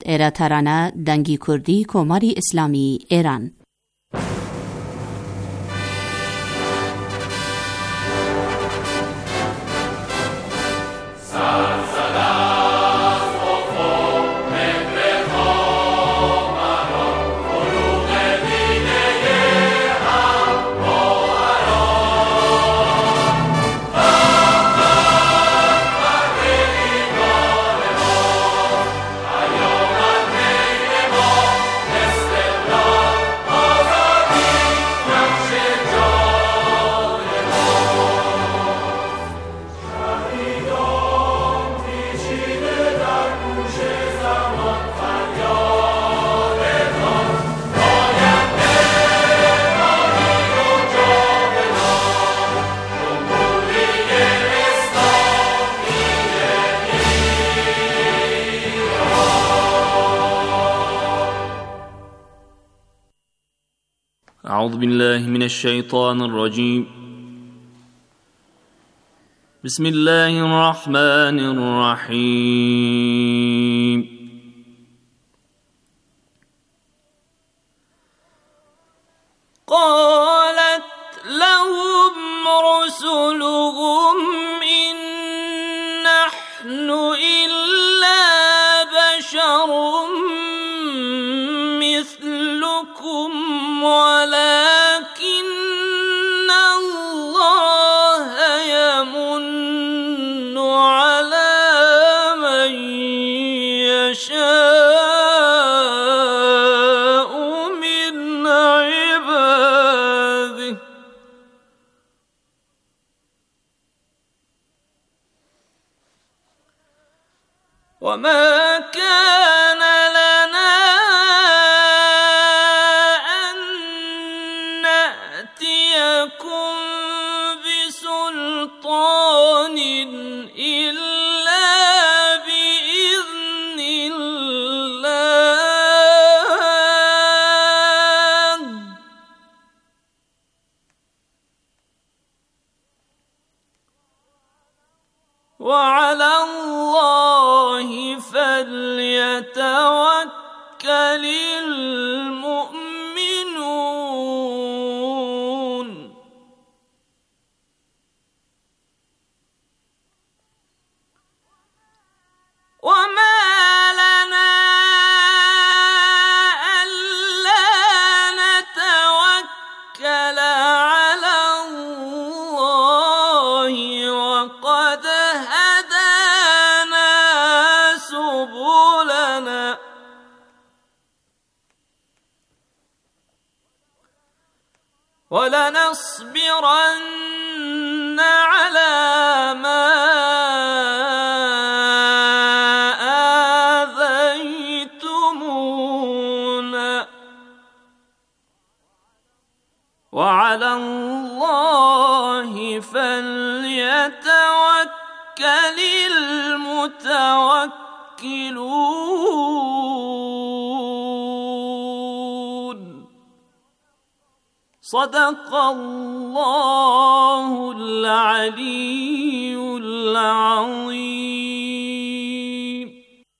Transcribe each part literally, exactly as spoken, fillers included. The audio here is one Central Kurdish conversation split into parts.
ایراترانه دنگی کردی کماری اسلامی ایران. أعوذ بالله من الشيطان الرجيم. بسم الله الرحمن الرحيم. قالت لهم رسلهم إن نحن إلا بشر مثلكم ولكن الله يمن على من يشاء من عباده وما كان لنا أن نأتيكم بسلطان إلا بإذن الله وعلى الله فليتوكل المؤمنون وما لنا ألا نتوكل على الله وقد هدانا سبلنا ولنصبرن على ما آذيتمونا وعلى الله فليتوكل المتوكلون. صدق الله العلي العظيم.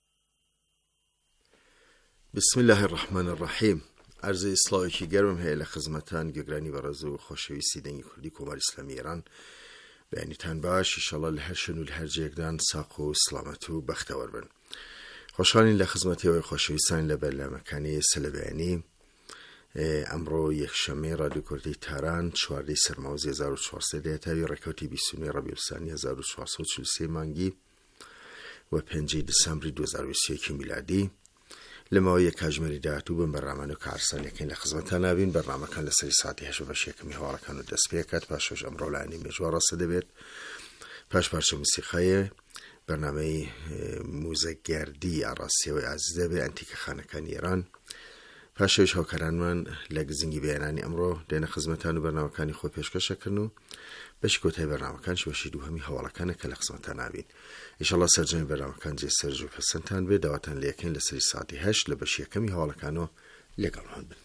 بسم الله الرحمن الرحیم. عرض اصلاحی که گرم هیل خدمتان گرانی و رازو خوشویستی دنگی کردی کمار اسلامی ایران بیانی تن باش ایشالله لهرشن و لهر جیگدان ساق و سلامت و بختور بن. خوشحالین لخدمتی و خوشویستان لبرل مکانی سل بیانی امرو یک شمه رادیو کردی تهران چواردی سرموزی هزار و چهارصد دیتایی رکوتی بیستونی ربیع الثانی هزار و چهارصد و چهل و سه مانگی و پنجی دسامبری دو هزار و بیست و یک میلادی لما یک کاجمری داتو بن برنامه نو کارسان یکین لخدمتان نبین برنامه کن لسری ساعتی هشت و بش یکمی هوارا کنو دست بیکت پاشوش امرو لعنی مجوارا سده بید پاش پارچه موسیقی برنامه موزگردی عراسی و عزیزه به انتیک خانکان ایران پاشوش هاکران من لگزینگی بیانانی امرو دین خدمتان و برنامه کانی خود پیشکش کرنو بش کوتاه برنامه کانش باشی دو همی حوالا کنه که لخدمتان نبین ایشالله سرجمی برنامه کان جی سرجو پسنتان به دواتان لیکن لسری ساعتی هشت لبش یکمی حوالا کنو لگل هون بین.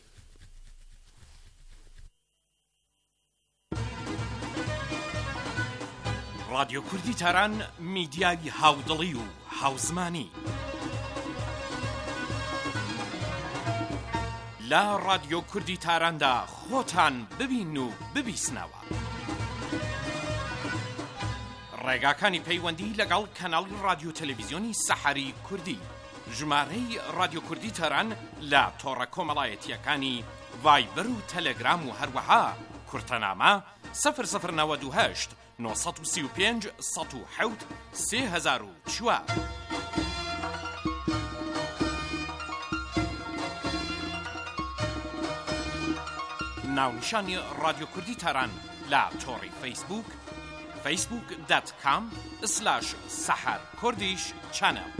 رادیو کوردی تهران میدیای هاودڵی و هاوزمانی لا رادیۆ کوردی تاراندا خۆتان ببین و ببیسنەوە. ڕێگاکانی پەیوەندی لەگەڵ کەناڵی رادیۆ تەلەڤیزیۆنی سەحەری کوردی. ژمارەی رادیۆ کوردی تاران لە تۆڕە کۆمەڵایەتیەکانی ڤایبەر و تەلەگرام و هەروەها کورتەنامە سەفر سەفر نەوەد و هەشت نۆ سەد و سی و پێنج سەد و حەوت سێ هەزار و چوار. ناونیشانی رادیۆ کوردی تاران لە تۆڕی فەیسبوک فەیسبوک دات کام سلاش سەحەر کوردیش چەنەڵ.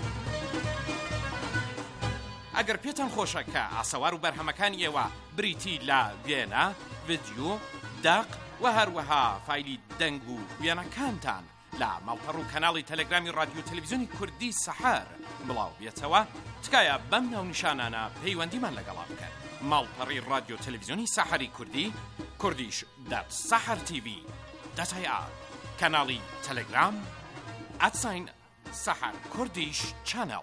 ئەگەر پێتان خۆشە کە ئاسەوار و بەرهەمەکانی ئێوە بریتی لە وێنە، ڤیدیۆ، داق و هەروەها فایلی دەنگ و وێنەکانتان لە ماڵپەڕ و کەناڵی تەلەگرامی رادیۆ تەلەڤیزیۆنی کوردی سەحەر بڵاو بێتەوە، تکایە بەم ناونیشانانە پەیوەندیمان لەگەڵا بکەن. ماڵپەڕی رادیۆ تەلەڤیزیۆنی سەحەری کوردی، کوردیش دات سەحەر تیڤی دەتای ئار، کەناڵی تەلەگرام ئەتساین سەحەر کوردیش چەنەڵ.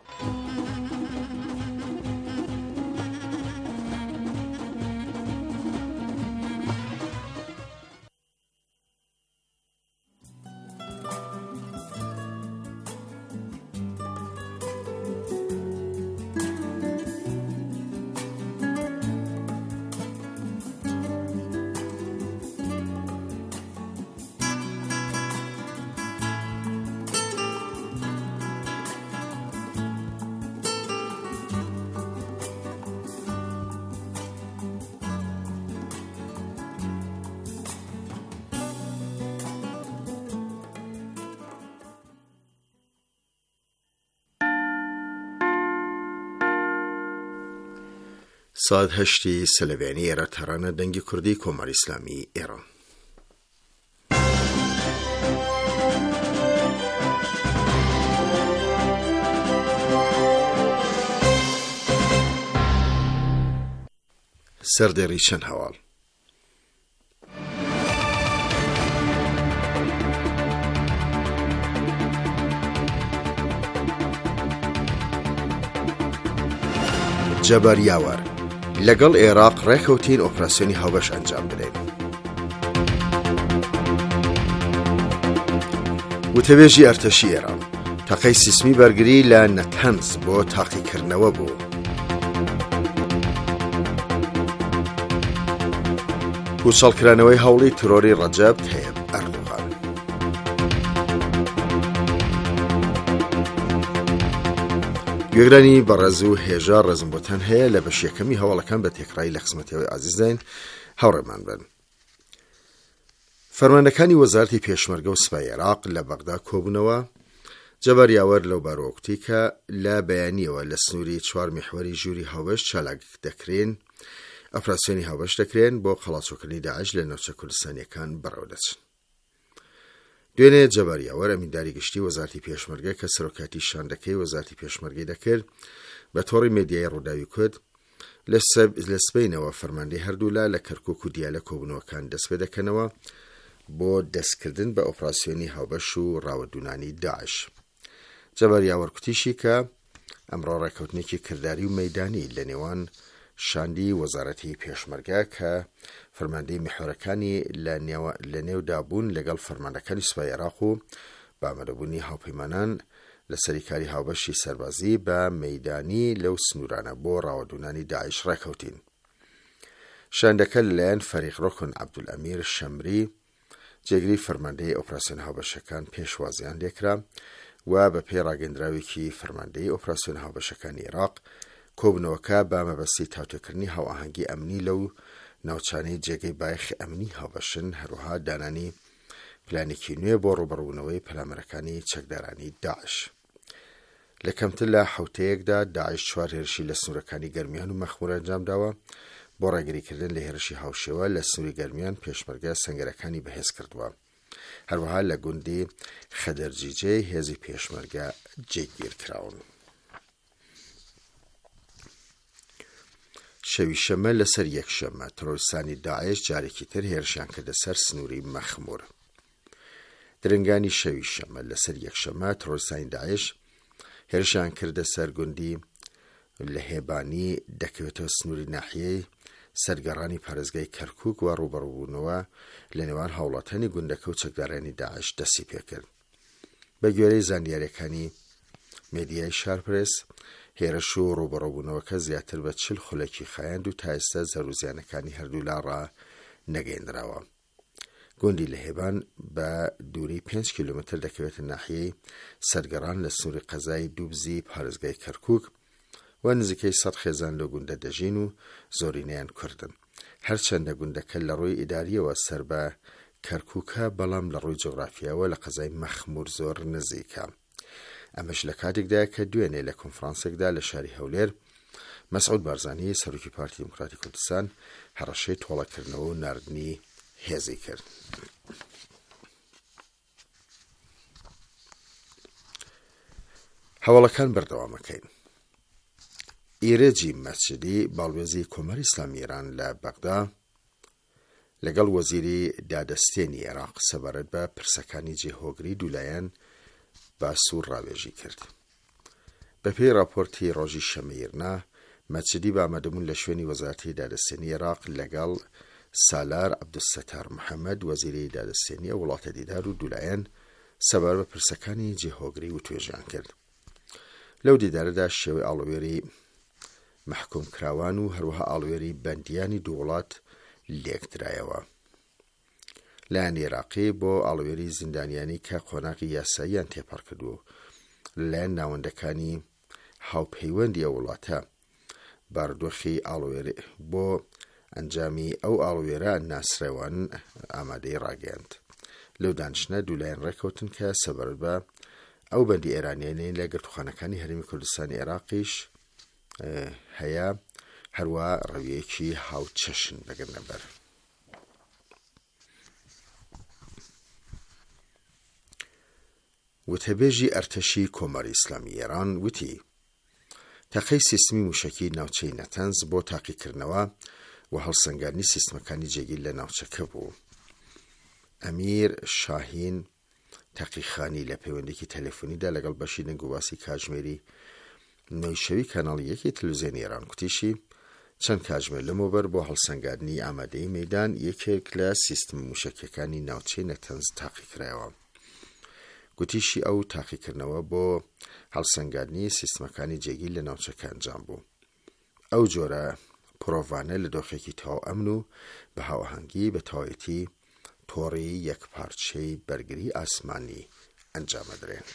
ساد هەشتی سەلەڤیانی ئێرە تەرانە دەنگی کوردی کۆماری ئیسلامی ئێران. سەردێڕی چەند هەواڵ. جەبار-یاوەر لەگەڵ عێراق ڕێکەوتین ئۆپراسیۆنی هاوبەش ئەنجام بدەین. وتەبێژی ئەرتەشی ئێران تەقەی سیسمی بەرگری لە نەتەنز بۆ تاقیکردنەوە بوو. پوچەڵکرانەوەی هەوڵی ترۆری ڕەجەب تەیب ئەردوغان. گوێگرانی بەڕێز و هێژە ڕێزمبۆتان هەیە لە بەش یەکەمی هەواڵەکان بە تێکڕایی لە خزمەتەوەی عەزیز دەین هاوڕێمان بن. فەرماندەکانی وەزارەتی پێشمەرگە و سوپای عێراق لە بەغدا کۆبوونەوە. جەبار-یاوەر لەو باڕۆکتی کە لە بەیانیەوە لە سنووری چوار میحوەری ژووری هاوبەش چالاک دەکرێن، ئۆپراسیۆنی هاوبەش دەکرێن بۆ خەڵاتچۆکردنی داعش لە ناوچە کوردستانیەکان بەڕێوە دەچن. دوێنێ جەبار-یاوەر ئەمینداری گشتی وەزارەتی پێشمەرگە کە سەرۆکاتی شاندەکەی وەزارەتی پێشمەرگەی دەکرد بە تۆڕی مێدیای ڕووداوی کورد لە سبەینەوە فەرماندەی هەردوولا لە کەرکووک و دیالە کۆبوونەوەکان دەست پێ دەکەنەوە بۆ دەستکردن بە ئۆپراسیۆنی هاوبەش و ڕاوەدوونانی داعش. جەبار-یاوەر کوتیشی کە ئەمڕۆ ڕێکەوتنێکی کردداری و مەیدانی لە نێوان شاندی وەزارەتی پێشمەرگە کە فەرماندەی میحوەرەکانی لە نێودابوون لەگەڵ فەرماندەکانی سوپای عێراق و بامەدەبوونی هاوپەیمانان لە سەریکاری هاوبەشی سەربازی بە مەیدانی لەو سنوورانە بۆ ڕاوەدوونانی داعش ڕێکەوتین. شاندەکە لەلایەن فەریق ڕۆکن عەبدولئەمیر شەمری جێگری فەرماندەی ئۆپراسیۆن هاوبەشەکان پێشوازیان لێکرا و بە پێی ڕاگەندراوێکی فەرماندەی ئۆپراسیۆن هاوبەشەکانی عێراق کۆبوونەوەکە بە مەبەستی تاوتێکردنی هاوئاهەنگی ئەمنی لەو ناوچانەی جێگەی بایەخی ئەمنی هاوبەشن، هەروەها دانانی پلانێکی نوێ بۆ ڕوبەڕوونەوەی پەلامەرەکانی چەکدارانی داعش. لە کەمتر لە حوتەیەکدا داعش چوار هێرشی لە سنوورەکانی گەرمیان و مەخموور ئەنجام داوە. بۆ ڕێگریکردن لە هێرشی هاوشێوە لە سنووری گەرمیان پێشمەرگە سەنگەرەکانی بەهێز کردووە. هەروەها لە گوندی خەدەرجیجێ هێزی پێشمەرگە جێگیر کراون. شەوی شەمە لەسەر یەکشەمە ترۆریستانی داعش جارێکی تر هێرشیان کردە سەر سنووری مەخموور. درنگانی شەوی شەمە لەسەر یەکشەمە ترۆریستانی داعش هێرشیان کردە سەر گوندی لە هێبانی دەکەوێتەوە سنووری ناحیەی سەرگەڕانی پارێزگای کەرکووک و ڕوبەڕووبوونەوە لە نێوان هاوڵاتانی گوندەکە و چەکدارانی داعش دەستی پێکرد. بە گوێرەی زانیاریەکانی مێدیای شارپرس، هێرش و ڕوبەڕووبوونەوەکە زیاتر بە چل خولەکی خایاند و تا ئێستا زەروزیانەکانی هەردوو لاڕا نەگەیەندراوە. گوندی لە هێبان بە دووری پێنج کیلۆمتر دەکەوێتە ناحیەی سەرگەڕان لە سنووری قەزای دووبزی پارێزگای کەرکووک و نزیکەی سەد خێزان لە گوندە دەژین و زۆرینەیان کوردن. هەرچەندە گوندەکە لە ڕووی ئیداریەوە سەر بە کەرکووکە، بەڵام لە ڕووی جغرافیاوە لە قەزای مەخمور زۆر نزیکە. ئەمەش لە کاتێکدا کە دوێنێ لە کۆنفرانسێکدا لە شاری هەولێر مەسعود بارزانی سەرۆکی پارتی دموکراتی کوردستان هەڕەشەی تۆڵەکردنەوە و ناردنی هێزی کرد. هەواڵەکان بەردەوامەکەین. ئیرێجی مەسجدی باڵوێزی کۆمەری ئیسلامی ئێران لە بەغدا لەگەڵ وەزیری دادەستێنی عێراق سەبارەت بە پرسەکانی جێهۆگری دوولایەن باسوور ڕاوێژی کرد. بەپێی راپۆرتی ڕۆژی شەمەیرنا، مەسجدی بە ئامادەبوون لە شوێنی وەزارەتی دادەستێنی عێراق لەگەڵ سالار عەبدولستار محەممەد وەزیری دادەستێنی وڵاتە دیدار و دوولایەن سەبارەت بە پرسەکانی جێهۆگری و توێژیان کرد. لەو دیدارەدا شێوەی ئاڵوێری محکوم کراوان و هەروەها ئاڵوێری بەندیانی دوو وڵات لێکدرایەوە. لایەن عێراقی بۆ ئاڵوێری زیندانیانی کە قۆناغی یاساییان تێپەڕ کردووە لەلایەن ناوەندەکانی هاوپەیوەندی ئەو وڵاتە باردۆخی ئاڵوێر بۆ ئەنجامی ئەو ئاڵوێرە ناسرەوان ئامادەی ڕاگەیاند. لەو دانیشتە دوولایەن ڕێکەوتن کە سەبارەت بە ئەو بەندی ئێرانیانەی لە گرتوخانەکانی هەرێمی کوردستانی عێراقیش هەیە، هەروە ڕەویەکی هاوچەشن بەگرنەبەر. وتەبێژی ئەرتەشی کۆمەری ئیسلامی ئێران وتی تەقەی سیستمی موشەکی ناوچەی نەتەنز بۆ تاقیکردنەوە و هەڵسەنگاندنی سیستمەکانی جێگیر لە ناوچەکە بوو. ئەمیر شاهین تەقیخانی لە پەیوەندێکی تەلەفۆنیدا لەگەڵ بەشی دەنگوواسی کاتژمێری نەوشەوی کاناڵیەکی تەلەڤیزیۆنی ئێران کوتیشی چەند کاتژمێر لەمەوبەر بۆ هەڵسەنگاندنی ئامادەی مەیدان یەکێک لە سیستم موشەکیەکانی ناوچەی نەتەنز تاقیکرایەوە. گوتیشی ئەو تاقیکردنەوە بۆ هەڵسەنگاندنی سیستمەکانی جێگیر لە ناوچەکە ئەنجام بوو. ئەو جۆرە پرۆڤانە لە دۆخێکی تەواو ئەمن و بە هاوەهەنگی بە تەواوەتی تۆڕی یەکپارچەی بەرگری ئاسمانی ئەنجامەدرێن.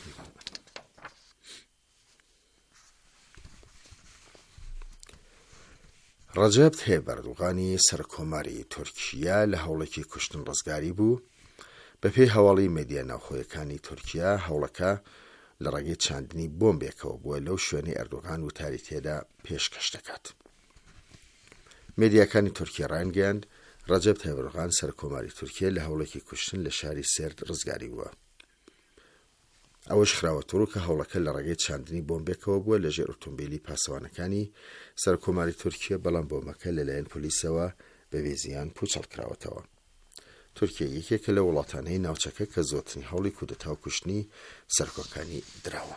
ڕەجەب تەیب ئەردوغانی سەرکۆماری تورکیا لە هەوڵێکی کوشتن ڕزگاری بوو. بەپێی هەواڵی مێدیا ناوخۆیەکانی تورکیا، هەوڵەکە لە ڕێگەی چاندنی بۆمبێکەوە بووە لەو شوێنەی ئەردوغان وتاری تێدا پێشکەش دەکات. مێدیاکانی تورکیا ڕایانگەیاند ڕەجەب تەیب ئەردوغان سەرکۆماری تورکیا لە هەوڵێکی کوشتن لە شاری سێرد ڕزگاری بووە. ئەوەش خراوەتوڕ کە هەوڵەکە لە ڕێگەی چاندنی بۆمبێکەوە بووە لەژێر ئۆتۆمبیلی پاسەوانەکانی سەرکۆماری تورکیا، بەڵام بۆمەکە لەلایەن پۆلیسەوە بەبێ زیان پوچەڵ کراوەتەوە. تورکیا یەکێکە لە وڵاتانەی ناوچەکە کە زۆرترین هەوڵی کودەتا و کوشتنی سەرکۆکانی دراوە.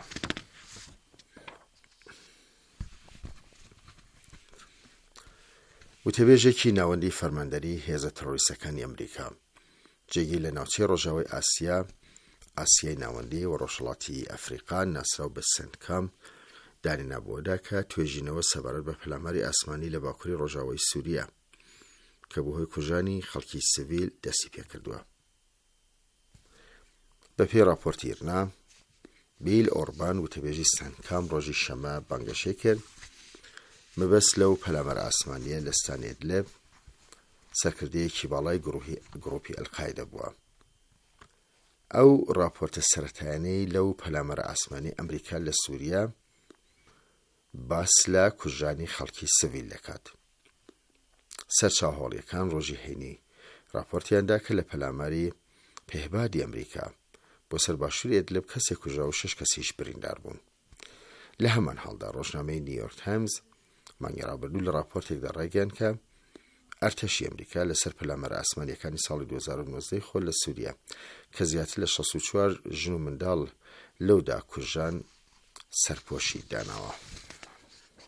وتەبێژێکی ناوەندی فەرماندەری هێزە تەڕۆریستەکانی ئەمریکا جێگیر لە ناوچەی ڕۆژاوای ئاسیا، ئاسیای ناوەندی و ڕۆژهەڵاتی ئەفریقا ناسراو بە سندکام دانێنابووەدا کە توێژینەوە سەبارەت بە پەلاماری ئاسمانی لە باکووری ڕۆژاوای سووریا کە بەهۆی کوژانی خەڵکی سیڤیل دەستی پێکردووە. بەپێی راپۆرتی ئیرنا، بیل ئۆربان وتەبێژی سندکام ڕۆژی شەمە بانگەشەی کرد مەبەست لەو پەلامەرە ئاسمانیە لە ستانی ئیدلب سەرکردەیەکی باڵای گڕۆپی ئەلقاعیدە بووە. ئەو راپۆرتە سەرەتایانەی لەو پەلامەرە ئاسمانی ئەمریکا لە سووریا باس لە کوژانی خەڵکی سیڤیل دەکات. سەرچاوهێڵیەکان ڕۆژی هەینی راپۆرتیاندا کە لە پەلاماری پێهبادی ئەمریکا بۆ سەر باشووری ئیدلب کەسێک کوژرا و شەش کەسیش بریندار بوون. لە هەمان هەڵدا ڕۆژنامەی نیویۆرک تایمز مانگی ڕابردوو لە راپۆرتێکدا ڕایگەیاند کە ئەرتەشی ئەمریکا لەسەر پەلامەرە ئاسمانیەکانی ساڵی دوو هەزار و نۆزدە خۆ لە سووریا کە زیاتر لە شەست و چوار ژن و منداڵ لەودا کوژان سەرپۆشی داناوە.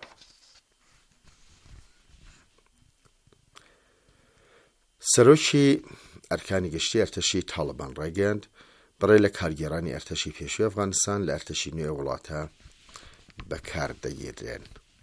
سەرۆکی ئەرکانی گشتی ئەرتەشی تاڵبان ڕایگەیاند بەڕێ لە کارگێڕانی ئەرتەشی پێشووی ئەفغانستان لە ئەرتەشی نوێ وڵاتە بەکاردەگیرێن.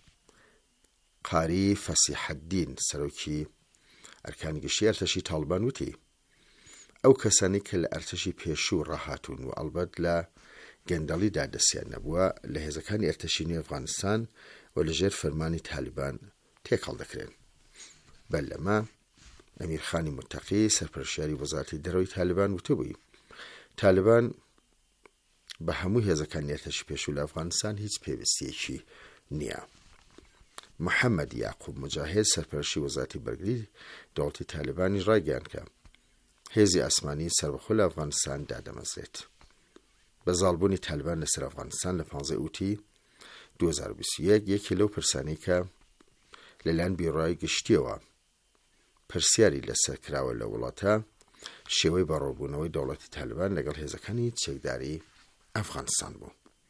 قاری فەسیحەددین سەرۆکی ئەرکانی گشتی ئەرتەشی تاڵبان وتی ئەو کەسانی کە لە ئەرتەشی پێشوو ڕاهاتوون و ئەڵبەت لە گەندەڵیدا دەستیان نەبووە لە هێزەکانی ئەرتەشی نوێ ئەفغانستان و لەژێر فەرمانی تالیبان تێکەڵ دەکرێن. بەلەمە ئەمیرخانی متەقی سەرپەرشتیاری وەزارەتی دەرەوەی تالیبان وتبووی تالیبان بە هەموو هێزەکانی ئەرتەشی پێشوو لە ئەفغانستان هیچ پێویستیەکی نییە. محەممەد یاقوب مجاهد سەرپەرشتی وەزارەتی بەرگری دەوڵەتی تالیبانی ڕایگەیاند کە هێزی ئاسمانی سەربەخۆ لە ئەفغانستان دادەمەزرێت. بە زاڵبوونی تالیبان لەسەر ئەفغانستان لە پانزەی ئوتی دوو هەزار و بیست و یەک یەکی لەو پرسانەی کە لەلایەن بیرۆی گشتیەوە پرسیاری لەسەر کراوە لە وڵاتە شێوەی بەڕۆبوونەوەی دەوڵەتی تالیبان لەگەڵ هێزەکانی چەکداری ئەفغانستان بوو.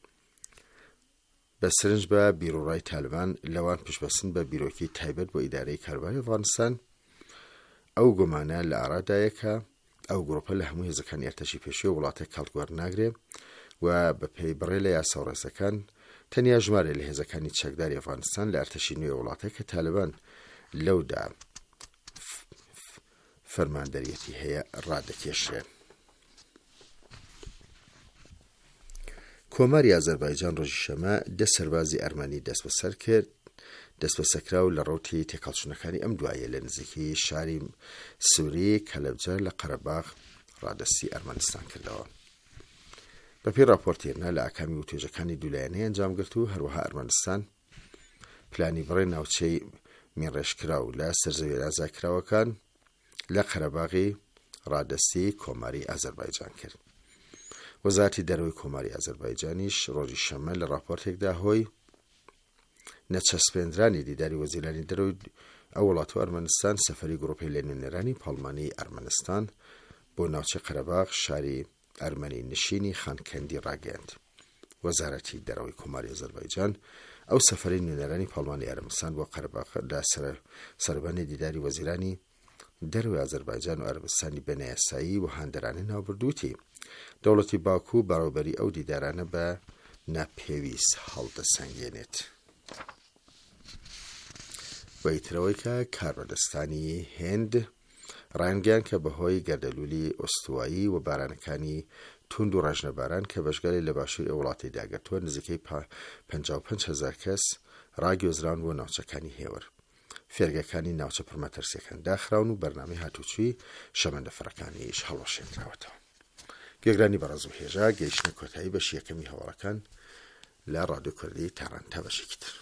بە سرنج بە بیرۆڕای تالیبان لەوان پشبەسن بە بیرۆکی تایبەت بۆ ئیدارەی کارباری ئەفغانستان ئەو گومانە لە ئارادایە کە ئەو گرۆپە لە هەموو هێزەکانی ئەرتەشی پێشووی وڵاتە کەڵتوەر ناگرێ و بە پێی بڕێ لە یاساوڕێسەکان تەنیا ژمارە لە هێزەکانی چەکداری ئەفغانستان لە ئەرتەشی نوێ وڵاتە کە تالیبان لەودا فەرماندەریەتی هەیە ڕادەکێشرێن. کۆماری ئازەربایجان ڕۆژی شەمە دە سەربازی ئەرمەنی دەست بەسەر کرد دەست بەسەرکراو لە ڕۆتی تێکەڵچوونەکانی ئەم دوایە لە نزیکی شاری سووری کەلەبجە لە قەرەباغ ڕادەستی ئەرمەنستان کردەوە. بەپێی راپۆرتێنە لە ئاکامی و توێژەکانی دوولایەنەی ئەنجامگرت و هەروەها ئەرمەنستان پلانی بڕێ ناوچەی میێڕێژکراو لە سەرزەوی ئازادکراوەکان لە قەرەباغی ڕادەستی کۆماری ئازەربایجان کرد. وەزارەتی دەرەوەی کۆماری ئازەربایجانیش ڕۆژی شەمە لە راپۆرتێکدا هۆی نەچەسپێنرانی دیداری وەزیرانی دەرەوەی ئەو وڵات و ئەرمەنستان سەفەری گرۆپی لە نوێنەرانی پاڵمانی ئەرمەنستان بۆ ناوچەی قەرەباغ شاری ئەرمەنی نشینی خانکەندی ڕاگەیاند. وەزارەتی دەرەوەی کۆماری ئازەربایجان ئەو سەفەری نوێنەرانی پاڵمانی ئەرمەنستان بۆ قەرەباغ لە سەربانی دیداری وەزیرانی دەرەوەی ئازەربایجان و ئەرمەنستانی بەنایاسایی و هاندەرانی ناوبردووتی دەوڵەتی باکوو بەڕێوەبەری ئەو دیدارانە بە ناپێویست هەڵدەسەنگێنێت. وەیترەوەی کە کاربەدەستانی هێند ڕایانگەیان کە بەهۆی گەردەلوولی ئۆستوایی و بارانەکانی توند و ڕژنەباران کە بەشگەلی لە باشووری ئەو وڵاتی داگەرتووە نزیکەی پەنجا و پێنج هەزار کەس ڕاگوێزران بۆ ناوچەکانی هێور. فێرگەکانی ناوچە پڕمەترسیەکان داخراون و بەرنامەی هاتوچووی شەمەندەفەرەکانیش هەڵەشێنراوەتەوە. گێگرانی بەڕێز و هێژا گەیشتنە کۆتایی بەشی یەکەمی هەوڵەکان لە ڕادیۆ کوردی تاران تا بەشێکی تر.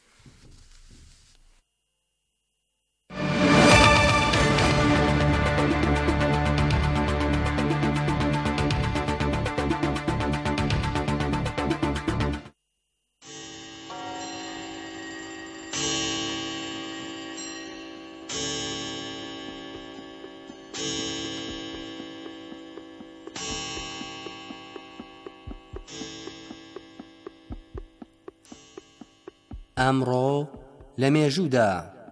ئەمڕۆ لە مێژوودا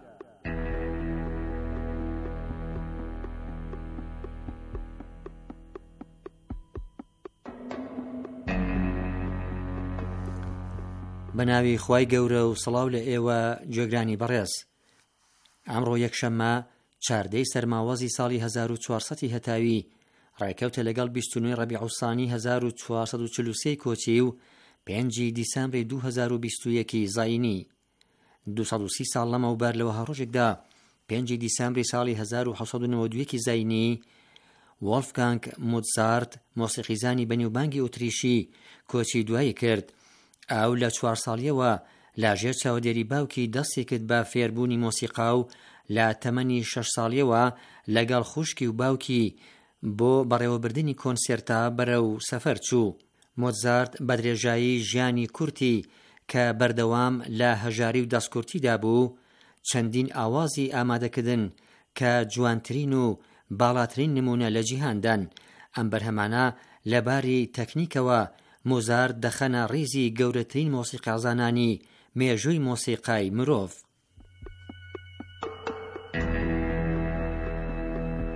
بە ناوی خوای گەورە و سڵاو لە ئێوە گوێگرانی بەڕێز. ئەمڕۆ یەکشەممە چاردەی سەرماوەزی ساڵی هەزار و چوارسەدی هەتاوی ڕێکەوتە لەگەڵ بیست و نۆی ڕەبیع الثانی هەزار و چوارسەد و چل و سێ کۆچی و پێنجی دیسەمبری دوو هەزار و بیست و یەکی زاینی. دووسەد و سی ساڵ لەمەوبەر لەوە هەڕۆژێکدا پێنجی دیسەمبری ساڵی هەزار و حەوتسەد و نەوە و دووەکی زاینی وۆلفگانگ موزارت مۆسیقیزانی بەنێوبانگی ئۆتریشی کۆچی دوایی کرد. ئەو لە چوار ساڵیەوە لاژێر چاودێری باوکی دەستی کرد بە فێربوونی مۆسیقا و لە تەمەنی شەش ساڵیەوە لەگەڵ خوشکی و باوکی بۆ بەڕێوەبردننی کۆنسێرتا بەرەو سەفەر چوو. مۆزارت بە درێژایی ژیانی کورتی کە بەردەوام لە هەژاری و دەستکورتیدا بوو چەندین ئاوازی ئامادەکردن کە جوانترین و باڵاترین نمونە لە جیهاندان. ئەم بەرهەمانە لەباری تەکنیکەوە مۆزارت دەخەنە ڕیزی گەورەترین مۆسیقازانانی مێژووی مۆسیقای مرۆڤ.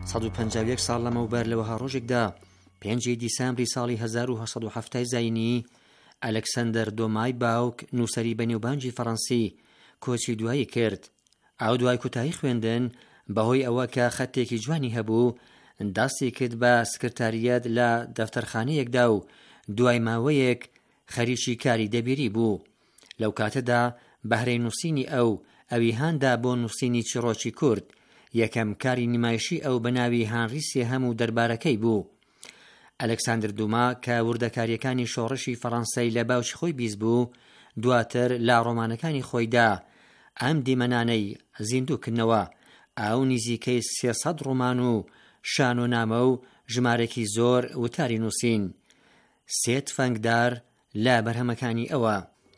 سەد و پەنجاو و یەک ساڵ لەمەوبەر لەوەها ڕۆژێکدا پێنجی دیسامبری ساڵی هەزار و هەشت سەد و هەفت زاینی ئەلەکسەندەر دۆمای باوک نووسەری بەنێوبانگی فەڕەنسی کۆچی دوایی کرد. ئەو دوای کوتایی خوێندن بەهۆی ئەوە کە خەتێکی جوانی هەبوو دەستی کرد بە سکرتاریەت لە دەفتەرخانەیەکدا و دوای ماوەیەک خەریکی کاری دەبیری بوو. لەو کاتەدا بەهرەی نووسینی ئەو ئەوی هاندا بۆ نووسینی چیرۆکی کورد، یەکەم کاری نمایشی ئەو بە ناوی هانری سێهەم و دەربارەکەی بوو. ئەلەکساندر دوما کە وردەکاریەکانی شۆڕشی فەڕەنسای لە باوکی خۆی بیست بوو، دواتر لا ڕۆمانەکانی خۆیدا ئەم دیمەنانەی زیندووکردنەوە ئەو نزیکەی سێسەد ڕۆمان و شانۆنامە و ژمارەی زۆر وتاری نووسین. سێ تفەنگدار لە بەرهەمەکانی ئەوە.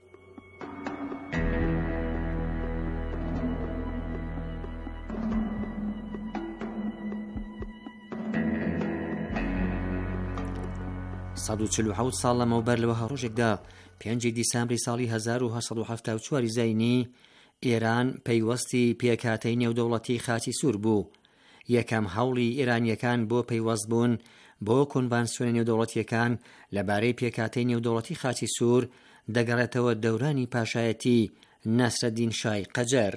سەد و چل و حەوت ساڵ لەمەوبەر لەوەها ڕۆژێکدا پێنجی دیسامبری ساڵی هەزار و هەشت سەد و هەفتاد و چوار زاینی ئێران پەیوەستی پێکاتەی نێودەوڵەتی خاچی سوور بوو. یەکەم هەوڵی ئێرانیەکان بۆ پەیوەست بوون بۆ کۆنڤانسیۆنە نێودەوڵەتیەکان لەبارەی پێکاتەی نێودەوڵەتی خاچی سوور دەگەڕێتەوە دەورانی پاشایەتی نەسرەدین شای قەجەر.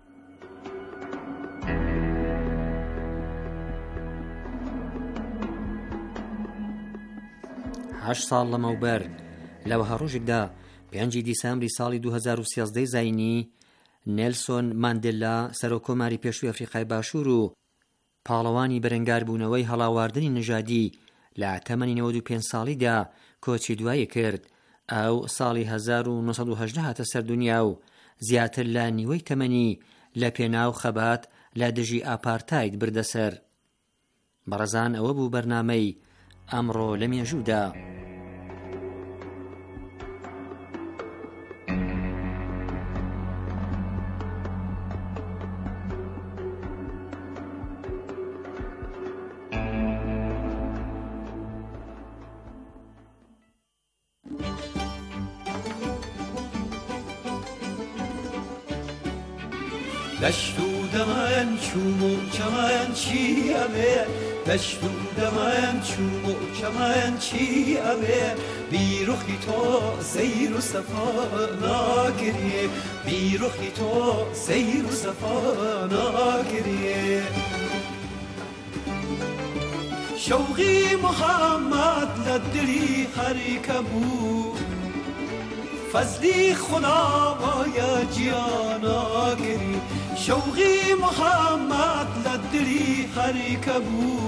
هەشت ساڵ لەمەوبەر لەوەها ڕۆژێکدا پێنجی دیسامبری ساڵی دوو هەزار و سیازدە زاینی نێلسۆن ماندێلا سەرۆکۆماری پێشووی ئەفریقای باشوور و پاڵەوانی بەرەنگاربوونەوەی هەڵاواردنی نژادی لە تەمەنی نەوەد و پێنج ساڵیدا کۆچی دوایی کرد. ئەو ساڵی هەزار و نۆ سەد و هەژدە هاتە سەردونیا و زیاتر لە نیوەی تەمەنی لە پێناو خەبات لە دژی ئاپارتاید بردەسەر. بەڕەزان ئەوە بوو بەرنامەی ئەمڕۆ لە مێژوودا. دشت و دمن چوم و چمن چیمه، دشت و دمن چوم و چمن چیمه، بی رخی تو سیر و صفا ناگریه، بی رخی تو سیر و صفا ناگریه. شوقی محمد لدلی حرکبو، فضلی خدا بایا جیانا گری. شوقی محمد لدلی حرکبو،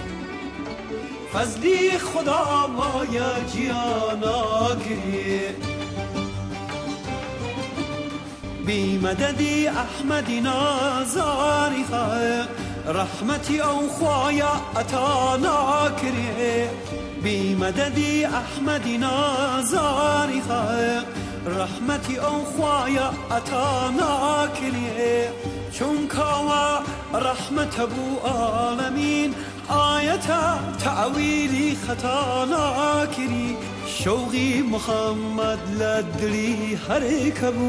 فضلی خدا بایا جیانا گری. بی مددی احمدی نازاری خواهد، رحمتی او خوایا عطا نکرد. بی مددی احمدی نازاری خواهد، رحمتی او خوایا عطا نکرد. چون کاوا رحمت ابو عالمین، آیت تعویلی خطا نکری. شوقی محمد لدلی حرکبو،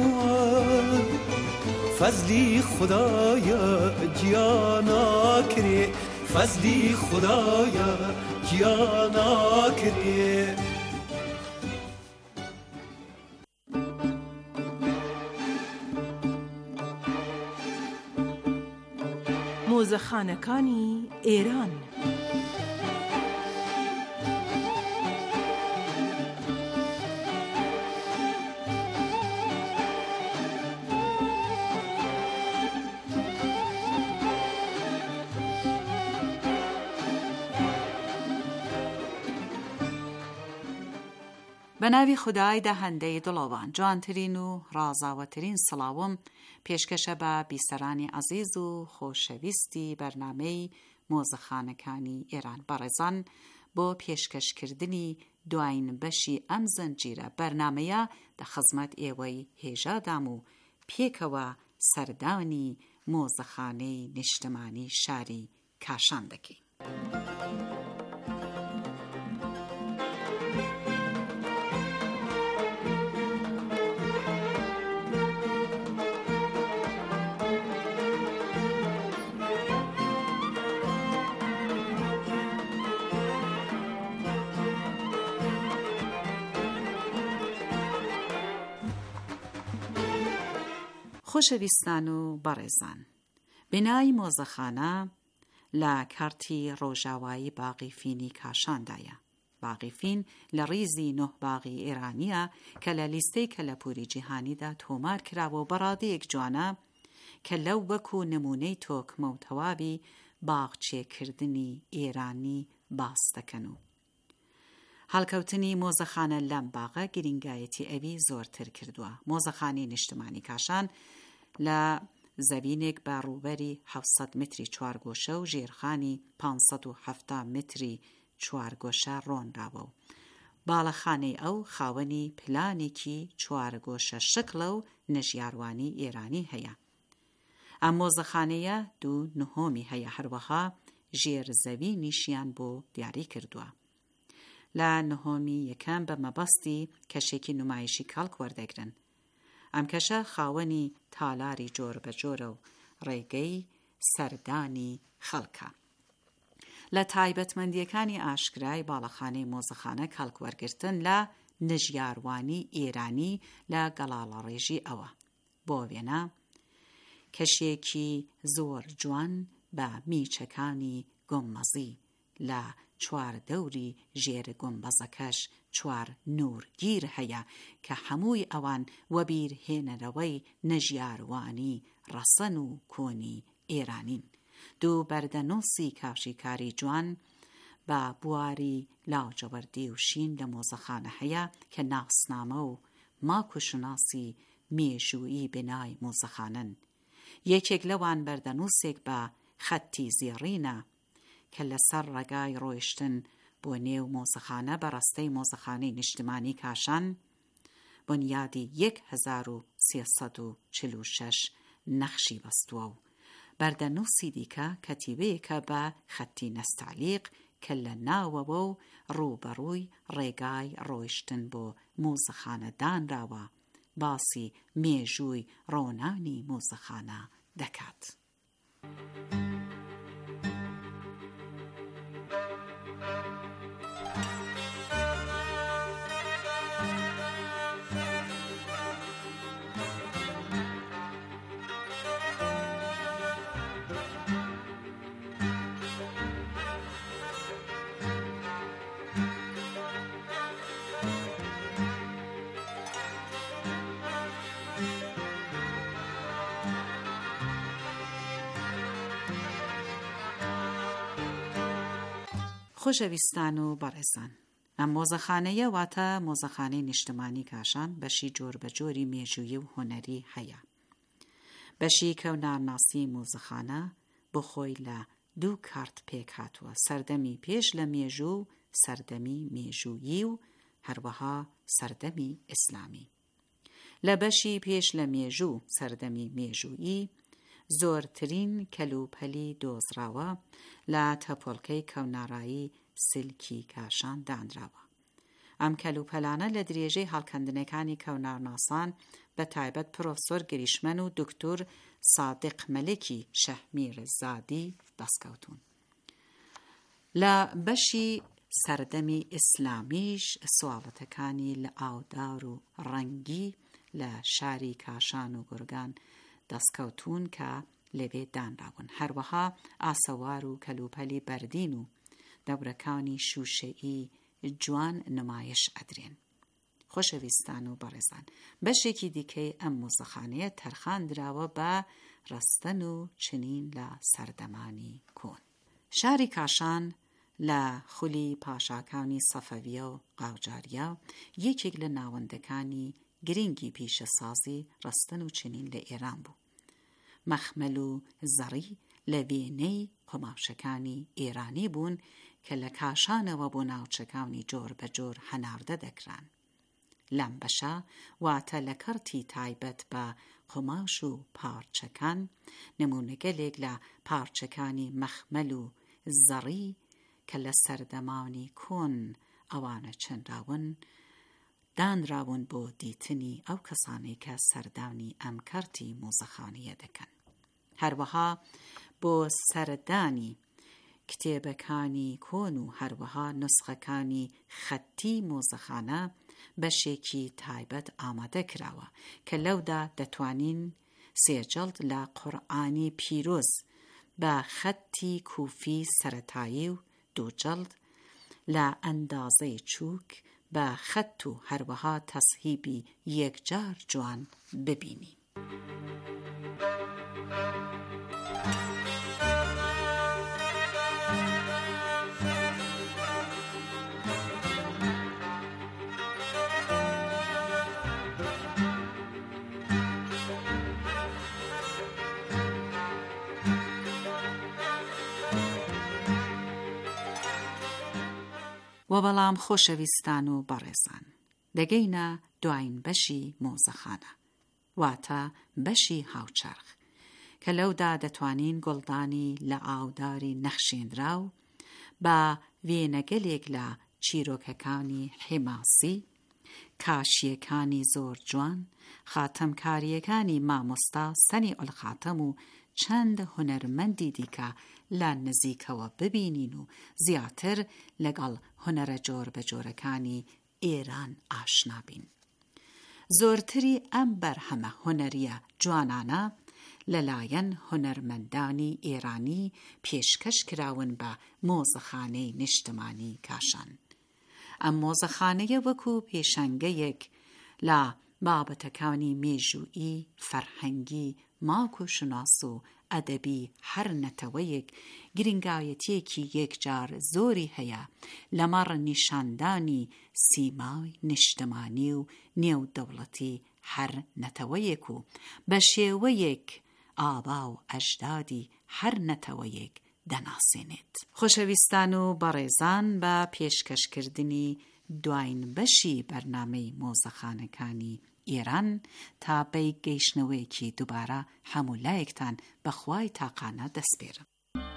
فضلی خدایا جیانا کری، فضلی خدایا جیانا کری. مۆزەخانەکانی ئێران. بە ناوی خودای دەهەندەی دڵەوان، جوانترین و ڕازاوەترین سڵاوم پێشکەشە بە بیسەرانی عەزیز و خۆشەویستی بەرنامەی مۆزەخانەکانی ئێران. بەڕێزان، بۆ پێشکەشکردنی دوایین بەشی ئەم زەنجیرە بەرنامەیە دەخزمەت ئێوەی هێژادام و پێکەوە سەردانی مۆزەخانەی نیشتمانی شاری کاشان دەکەین. خۆشەویستان و بەڕێزان، بنای مۆزەخانە لە کارتی ڕۆژاوایی باغی فینی کاشاندایە. باغی فین لە ڕیزی نۆ باغی ئێرانیە کە لە لیستەی کەلەپوری جیهانیدا تۆمار کراوە و بەڕادەیەک جوانە کە لەو وەکو نمونەی تۆکمە و تەوابی باغچێکردنی ئێرانی باس دەکەن و هەڵکەوتنی مۆزەخانە لەم باغە گرنگایەتی ئەوی زۆرتر کردووە. مۆزەخانەی نیشتمانی کاشان لە زەوینێک بە ڕووبەری حەوت سەد متری چوارگۆشە و ژێرخانی پانسەد و هەفتاد متری چوارگۆشە ڕۆنراوە و باڵەخانەی ئەو خاوەنی پلانێکی چوارگۆشە شکڵە و نەژیاروانی ئێرانی هەیە. ئەم مۆزەخانەیە دوو نهۆمی هەیە، هەروەها ژێرزەوینیشیان بۆ دیاری کردووە. لە نهۆمی یەکەم بە مەبەستی کەشێکی نمایشی کەڵک وەردەگرن. ئەم کەشە خاوەنی تالاری جۆر بە جۆرە و ڕێگەی سەردانی خەڵکە. لە تایبەتمەندیەکانی ئاشکرای باڵەخانەی مۆزەخانە کەڵک وەرگرتن لە نەژیاروانی ئێرانی لە گەڵاڵە ڕێژی ئەوە. بۆ وێنە کەشێکی زۆر جوان بە میچەکانی گۆمەزی لە چوار دەوری ژێر گۆمبەزەکەش چوار نورگیر هەیە کە هەمووی ئەوان وەبیر هێنەرەوەی نەژیاروانی ڕەسەن و کۆنی ئێرانین. دوو بەردەنووسی کاشیکاری جوان بە بواری لاجەوەردی و شین لە مۆزەخانە هەیە کە ناسنامە و ماکوشناسی مێژووی بنای مۆزەخانەن. یەکێک لەوان بەردەنووسێک بە خەتی زێڕینە کە لەسەر ڕێگای ڕۆیشتن بۆ نێو مۆزەخانە بە ڕەستەی مۆزەخانەی نیشتمانی کاشان بنیادی یەک هەزار و سێسەد و چل و شەش نەخشی بەستووە و بەردەنووسی دیکە کەتیبەیەکە بە خەتی نەستعلیق کە لە ناوەوە و ڕووبەڕووی ڕێگای ڕۆیشتن بۆ مۆزەخانە دانراوە باسی مێژووی ڕۆنانی مۆزەخانە دەکات. خۆشەویستان و بەڕێزان، ئەم مۆزەخانەیە واتە مۆزەخانەی نیشتمانی کاشان بەشی جۆر بە جۆری مێژوویی و هۆنەری هەیە. بەشی کەونارناسی مۆزەخانە بۆ خۆی لە دوو کارت پێک هاتووە: سەردەمی پێش لە مێژوو، سەردەمی مێژوویی و هەروەها سەردەمی ئیسلامی. لە بەشی پێش لە مێژوو، سەردەمی مێژوویی، زۆرترین کەلوپەلی دۆزراوە لە تەپۆڵکەی کەونارایی سلکی کاشان دانراوە. ئەم کەلوپەلانە لە درێژەی هەڵکەندنەکانی کەونارناسان بە تایبەت پرۆفسۆر گریشمەن و دکتۆر سادق مەلکی شەحمیر زادی دەستکەوتون. لە بەشی سەردەمی ئیسلامیش سواڵەتەکانی لە ئاودار و ڕەنگی لە شاری کاشان و گورگان دەستکەوتون کە لەوێ دانراون. هەروەها ئاسەوار و کەلوپەلی بەردین و دەورەکانی شوشەئی جوان نمایش ئەدرێن. خۆشەویستان و بەڕێزان، بەشێکی دیکەی ئەم مۆزەخانەیە تەرخان دراوە بە ڕەستەن و چنین لە سەردەمانی کۆن. شاری کاشان لە خولی پاشاکانی سەفەویە و قاوجاریە یەکێک لە ناوەندەکانی گرنگی پیشە سازی ڕەستەن و چنین لە ئێران بوو. مەخمەل و زەڕی لە وێنەی قۆماوشەکانی ئێرانی بوون کە لە کاشانەوە بۆ ناوچەکانی جۆر بە جۆر هەناردە دەکران. لەم بەشە واتە لە کەرتی تایبەت بە قۆماش و پارچەکان نمونەگەلێک لە پارچەکانی مەخمەل و زەڕی کە لە سەردەمانی کۆن ئەوانە چەندراون دانراون بۆ دیتنی ئەو کەسانی کە سەردانی ئەم کەرتی مۆزەخانەیە دەکەن. هەروەها بۆ سەردانی کتێبەکانی کۆن و هەروەها نسخەکانی خەتی مۆزەخانە بەشێکی تایبەت ئامادە کراوە کە لەودا دەتوانین سێ جەڵد لە قورئانی پیرۆز بە خەتی کوفی سەرەتایی و دوو جەڵد لە ئەندازەی چووک بە خەت و هەروەها تەسهیبی یەکجار جوان ببینی. و بەڵام خۆشەویستان و بەڕێزان، دەگەینە دوایین بەشی مۆزەخانە، واتە بەشی هاوچەرخ، کە لەودا دەتوانین گوڵدانی لە ئاوداری نەخشێنرا و بە وێنەگەلێک لە چیرۆکەکانی حیماسی، کاشیەکانی زۆر جوان، خاتەمکاریەکانی مامۆستا سەنی ئولخاتەم و چەند هونەرمەندی دیکە لە نزیکەوە ببینین و زیاتر لەگەڵ هونەرە جۆر بەجۆرەکانی ئێران ئاشنا بین. زۆرتری ئەم بەرهەمە هونەریە جوانانە لەلایەن هونەرمەندانی ئێرانی پێشکەش کراون بە مۆزەخانەی نیشتمانی کاشان. ئەم مۆزەخانەیە وەکو پێشەنگەیەک لە بابەتەکانی مێژوویی، فەرهەنگی، ماک و شناس و ئەدەبی هەر نەتەوەیەک گرنگایەتێکی یەکجار زۆری هەیە لەمەڕ نیشاندانی سیمای نیشتمانی و نێودەوڵەتی هەر نەتەوەیەک و بە شێوەیەک ئابا و ئەژدادی هەر نەتەوەیەک دەناسێنێت. خۆشەویستان و بەڕێزان، بە پێشکەشکردنی دوایین بەشی بەرنامەی مۆزەخانەکانی ئێران تا بەی گەیشتنەوەیەکی دووبارە هەموو لایەکتان بەخوای تاقانە دەسپێرم.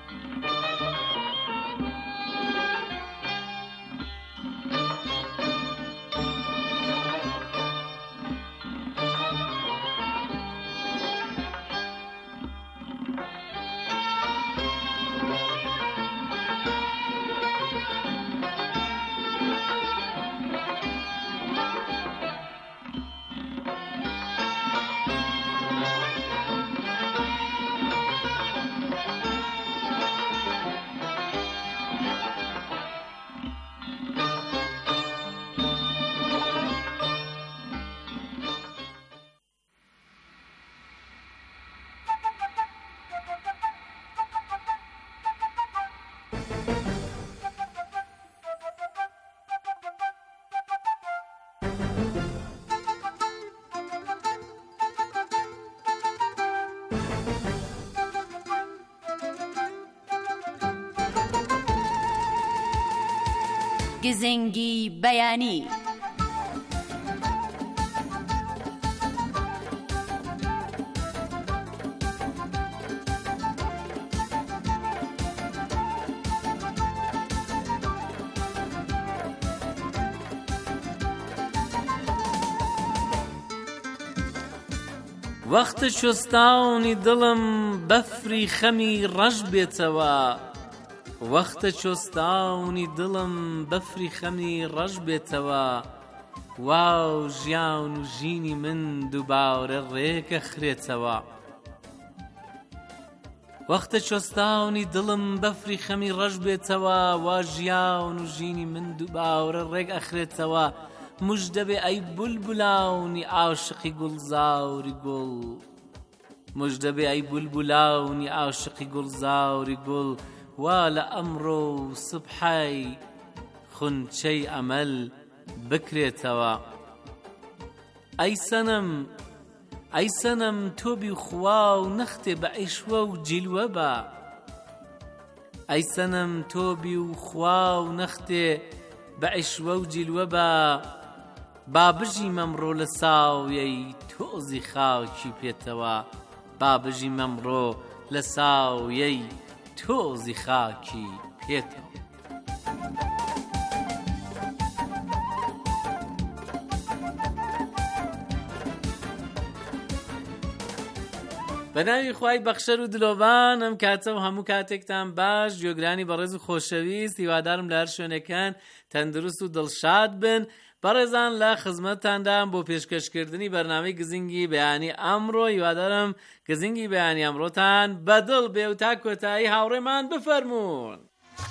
گزنگی بەیانی. وەختە چۆستاونی دڵم بەفری خەمی ڕەش بێتەوە، وەختە چۆستاونی دڵم بەفری خەمی ڕەش بێتەوە، واو ژیان و ژینی من دووبارە ڕێگە خرێتەوە. وەختە چۆستاونی دڵم بەفری خەمی ڕەش بێتەوە، وا ژیان و ژینی من دووبارە ڕێگە ئەخرێتەوە. مژدەبێ ئەی بولبولاونی عاشقی گوڵزاوری گوڵ، مژدەبێ ئەی بولبولاونی عاشقی گوڵزاوری گوڵ، وا لە ئەمڕۆ و سبحەی خونچەی ئەمەل بکرێتەوە. ئەی سەنەم ئەی سەنەم تۆبی خوا و نەختێ بە عیشوە و جیلوە بە، ئەی سەنەم تۆبی و خوا و نەختێ بە عیشوە و جیلوە بە، با بژی مەمڕۆ لە ساویەی تۆزی خاکی پێتەوە، با بژی مەمڕۆ لە ساویەی تۆزی خاکی پێتەوە. بە ناوی خوای بەخشەر و دلۆڤان، ئەم کاتە و هەموو کاتێکتان باش، گوێگرانی بەڕێز و خۆشەویست، هیوادارم لە هەر شوێنەکان تەندروست و دڵشاد بن. بەڕێزان لە خزمەتتاندام بۆ پێشکەشکردنی بەرنامەی گزینگی بەیانی ئەمڕۆ هیوادارم گزینگی بەیانی ئەمڕۆتان بەدڵ بێ و تا کۆتایی هاوڕێمان بفەرمونون.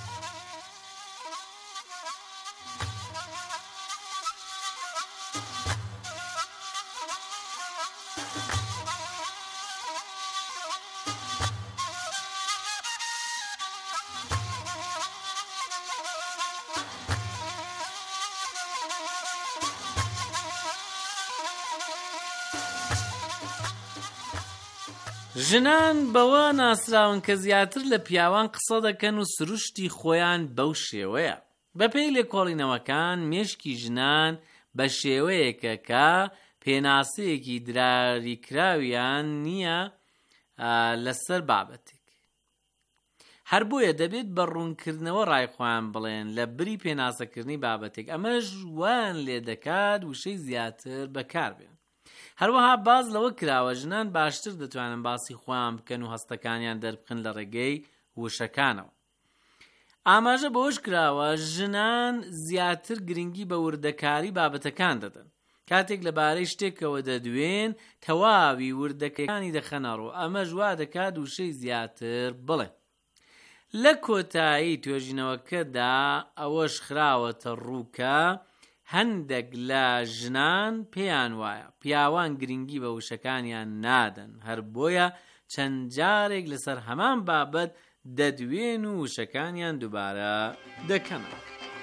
ژنان بەوە ناسراون کە زیاتر لە پیاوان قسە دەکەن و سروشتی خۆیان بەو شێوەیە. بەپێی لێکۆڵینەوەکان مێشکی ژنان بە شێوەیەکە کە پێناسەیەکی دراریکراویان نییە لەسەر بابەتێک. هەر بۆیە دەبێت بە ڕوونکردنەوە ڕایخۆیان بڵێن لە بری پێناسەکردنی بابەتێک. ئەمەش وان لێ دەکات وشەی زیاتر بەکاربێن. هەروەها باز لەوە کراوە ژنان باشتر دەتوانن باسی خۆیان بکەن و هەستەکانیان دەربخن لە ڕێگەی وشەکانەوە. ئاماژە بەوەش کراوە ژنان زیاتر گرنگی بە وردەکاری بابەتەکان دەدەن. کاتێک لەبارەی شتێکەوە دەدوێن تەواوی وردەکەیانی دەخەنەڕۆ. ئەمەش وا دەکات وشەی زیاتر بڵێ. لە کۆتایی توێژینەوەکەدا ئەوەش خراوەتە ڕووکە هەندێک لە ژنان پێیان وایە پیاوان گرنگی بە وشەکانیان نادەن، هەر بۆیە چەند جارێک لەسەر هەمان بابەت دەدوێن و وشەکانیان دووبارە دەکەنەوە.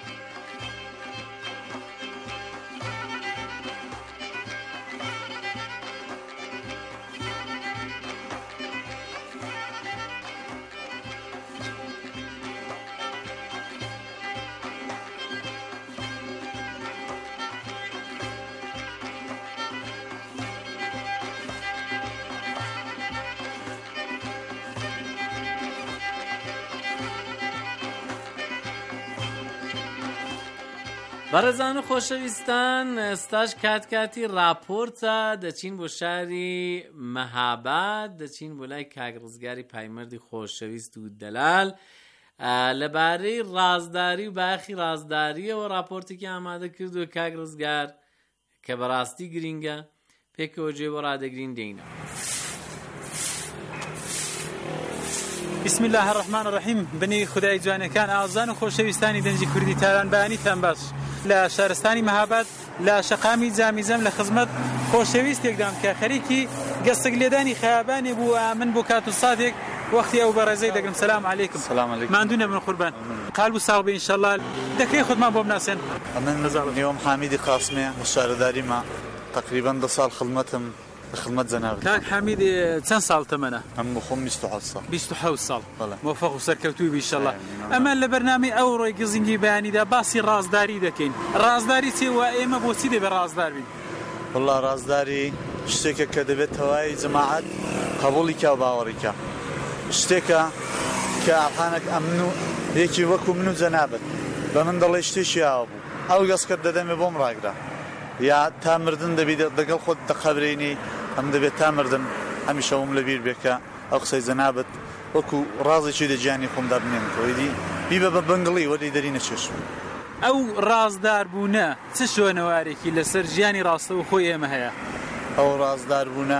بەڕێزان و خۆشەویستان، ئێستاش کاتکاتی راپۆرتە دەچین بۆ شاری مەهاباد، دەچین بۆ لای کاگڕزگاری پایمەردی خۆشەویست و دەلال لەبارەی ڕازداری و باخی ڕازداریەوە راپۆرتێکی ئامادە کردووە کاگڕزگار کە بەڕاستی گرینگە. پێکەوە گوێ بۆ ڕادەگرین دێینەوە. بسم الله الرحمن الرحیم. بنی خدای جوانەکان ئازان و خۆشەویستانی دەنجی کوردی تاران بەیانیتان باش. لە شارستانی مەهاباد لە شەقامی جامیزەم لە خزمەت خۆشەویستێکدام کە خەریکی گەستک لێدانی خەیابانی بوو. من بۆ کات و ساتێک وەختی ئەو بەڕێزەی دەگرم. سلام عەلیکم. سلام عەلیکم. ماندوو نەبن قوربان. قال بوو ساڵ بێ ئینشەڵڵا. دەکەی خودمان بۆ بناسێن؟ ئەمن نیوەم حامیدی قاسمێ لە شارەداریمە تقریبان دە ساڵ خدمەتم خدمت جناب. کاک حمید چەند ساڵ تەمەنە؟ ئەم خۆم بیست و حەوت ساڵ. بیست و حەوت ساڵ. موفق و سەرکەوتووی بی ئینشەڵڵا. ئەمە لە بەرنامەی ئەو ڕۆی گزینگی بەیانیدا باسی ڕازداری دەکەین. ڕازداری چێ و ئێمە بۆچی دەبێت ڕازدار بین؟ والله ڕازداری شتێکە کە دەبێت تەواوی جەماعەت قبوڵی کا و باوەڕی کا. شتێکە کە ئاخانێک ئەمن و یەکی وەکو من و جەنابەت بە من دەڵێ شتێکی ئاوا بوو ئەو گەسکت دەدەمێ بۆم ڕاگرا یا تا مردن دەبێت دەگەڵ خۆت دەقەبرێنی ئەم دەبێت تا مردن هەمیشە وم لەبیر بێکە ئەو قسەی جەنابەت وەکو ڕازێکی دەجیانی خۆمدا بمێنێتەوەی بیبە بە بەنگڵی وەری دەرینە چێش. ئەو ڕازدار بوونە چ شوێنەوارێکی لەسەر ژیانی ڕاستەوە خۆی ئێمە هەیە؟ ئەو ڕازدار بوونە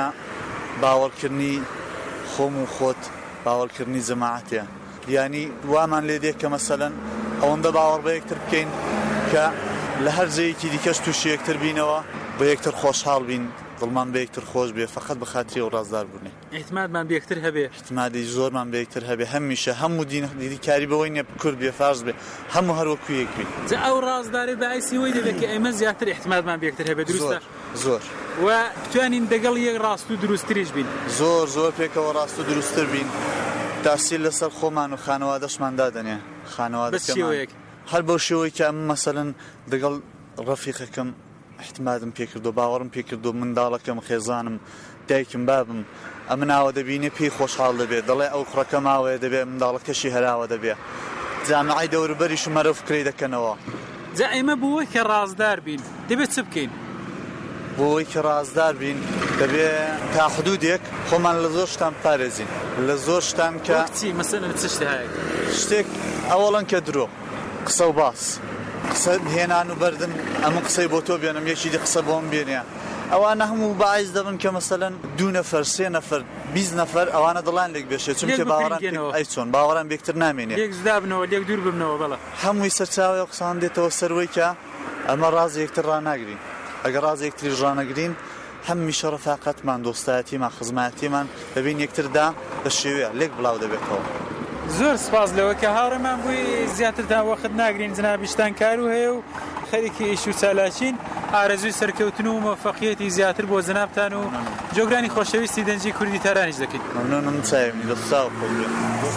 باوەڕکردنی خۆم و خۆت، باوەڕکردنی جەماعەتە. یعنی وامان لێ دێت کە مەسەلەن ئەوەندە باوەڕ بە یەکتر بکەین کە لە هەر جەیەکی دیکەش تووشی یەکتر بینەوە، بە یەکتر خۆشحاڵ بین، دڵمان بە یەکتر خۆش بێ فقط بە خاتری ئەو ڕازدار بوونێ. ئیحتیمالمان بە یەکتر هەبێ، ئیحتیمالی زۆرمان بە یەکتر هەبێ، هەمیشە هەموو دینداری بەوەی نییە کورد بێ فارس بێ، هەموو هەروەکو یەک بین. جا ئەو ڕازداری بەعیسی وەی دەبێت کە ئێمە زیاتر ئیحتیمالمان بە یەکتر هەبێ. دروستە؟ زۆر. و بتوانین دەگەڵ یەک ڕاست و دروستریش بین. زۆر زۆر پێکەوە ڕاست و دروستتر بین. تاسیل لەسەر خۆمان و خانەوادەشمان دادەنێ. خانەوادەکەمان هەر بەو شێوەی کە ئەم مەسەلەن دەگەڵ ڕەفیقەکەم احتمادم پێکردو، باوەڕم پێکردو، منداڵەکەم، خێزانم، دایکم، بابم ئەمە ناوە دەبینێ پێی خۆشحاڵ دەبێت، دەڵێ ئەو کوڕەکە ماوەیە دەبێت، منداڵەکەشی هەراوە دەبێت، جامعای دەوروبەریش و مەرە فکرەی دەکەنەوە. جا ئێمە بۆی کە ڕازدار بین دەبێت چ بکەین؟ بۆی کە ڕازدار بین دەبێت تا حدودێک خۆمان لە زۆر شتان پارێزین، لە زۆر شتان کە چی مەسەلەن چ شتێک شتێک ئەوەڵەن کە درۆ قسە و باس قسە هێنان و بەردن ئەمە قسەی بۆ تۆ بێنم یەکی دی قسە بۆم بێنە ئەوانە هەموو باعث دەبن کە مەسەلەن دوو نەفەر سێ نەفەر بیست نەفەر ئەوانە دڵان لێک بێشێت چونکە باوەڕان ئەی چۆن باوەڕان بێکتر نامێنێت یەک جودا بنەوە لێک دوور ببنەوە بەڵێ هەمووی سەرچاوی ئەو قسان دێتەوە سەروەی کە ئەمە ڕازی یەکتر ڕاناگرین ئەگەر ڕازی یەکتری ڕانەگرین هەمیشە ڕەفاقەتمان دۆستایەتیمان خزمەتیمان دەبین یەکتردا بە شێوەیە لێک بڵاو دەبێتەوە. زۆر سپاس لەوە کە هاوڕێمان بووی زیاتر تا وەخت ناگرین جنابیشتان کار و هەیە و خەریکی ئیش و چالاکین ئارەزوی سەرکەوتن و مۆفەقیەتی زیاتر بۆ جەنابتان و جۆگرانی خۆشەویستی دەنجی کوردی تارانیش دەکەین. مەمنونم چاوی دەستا و خۆش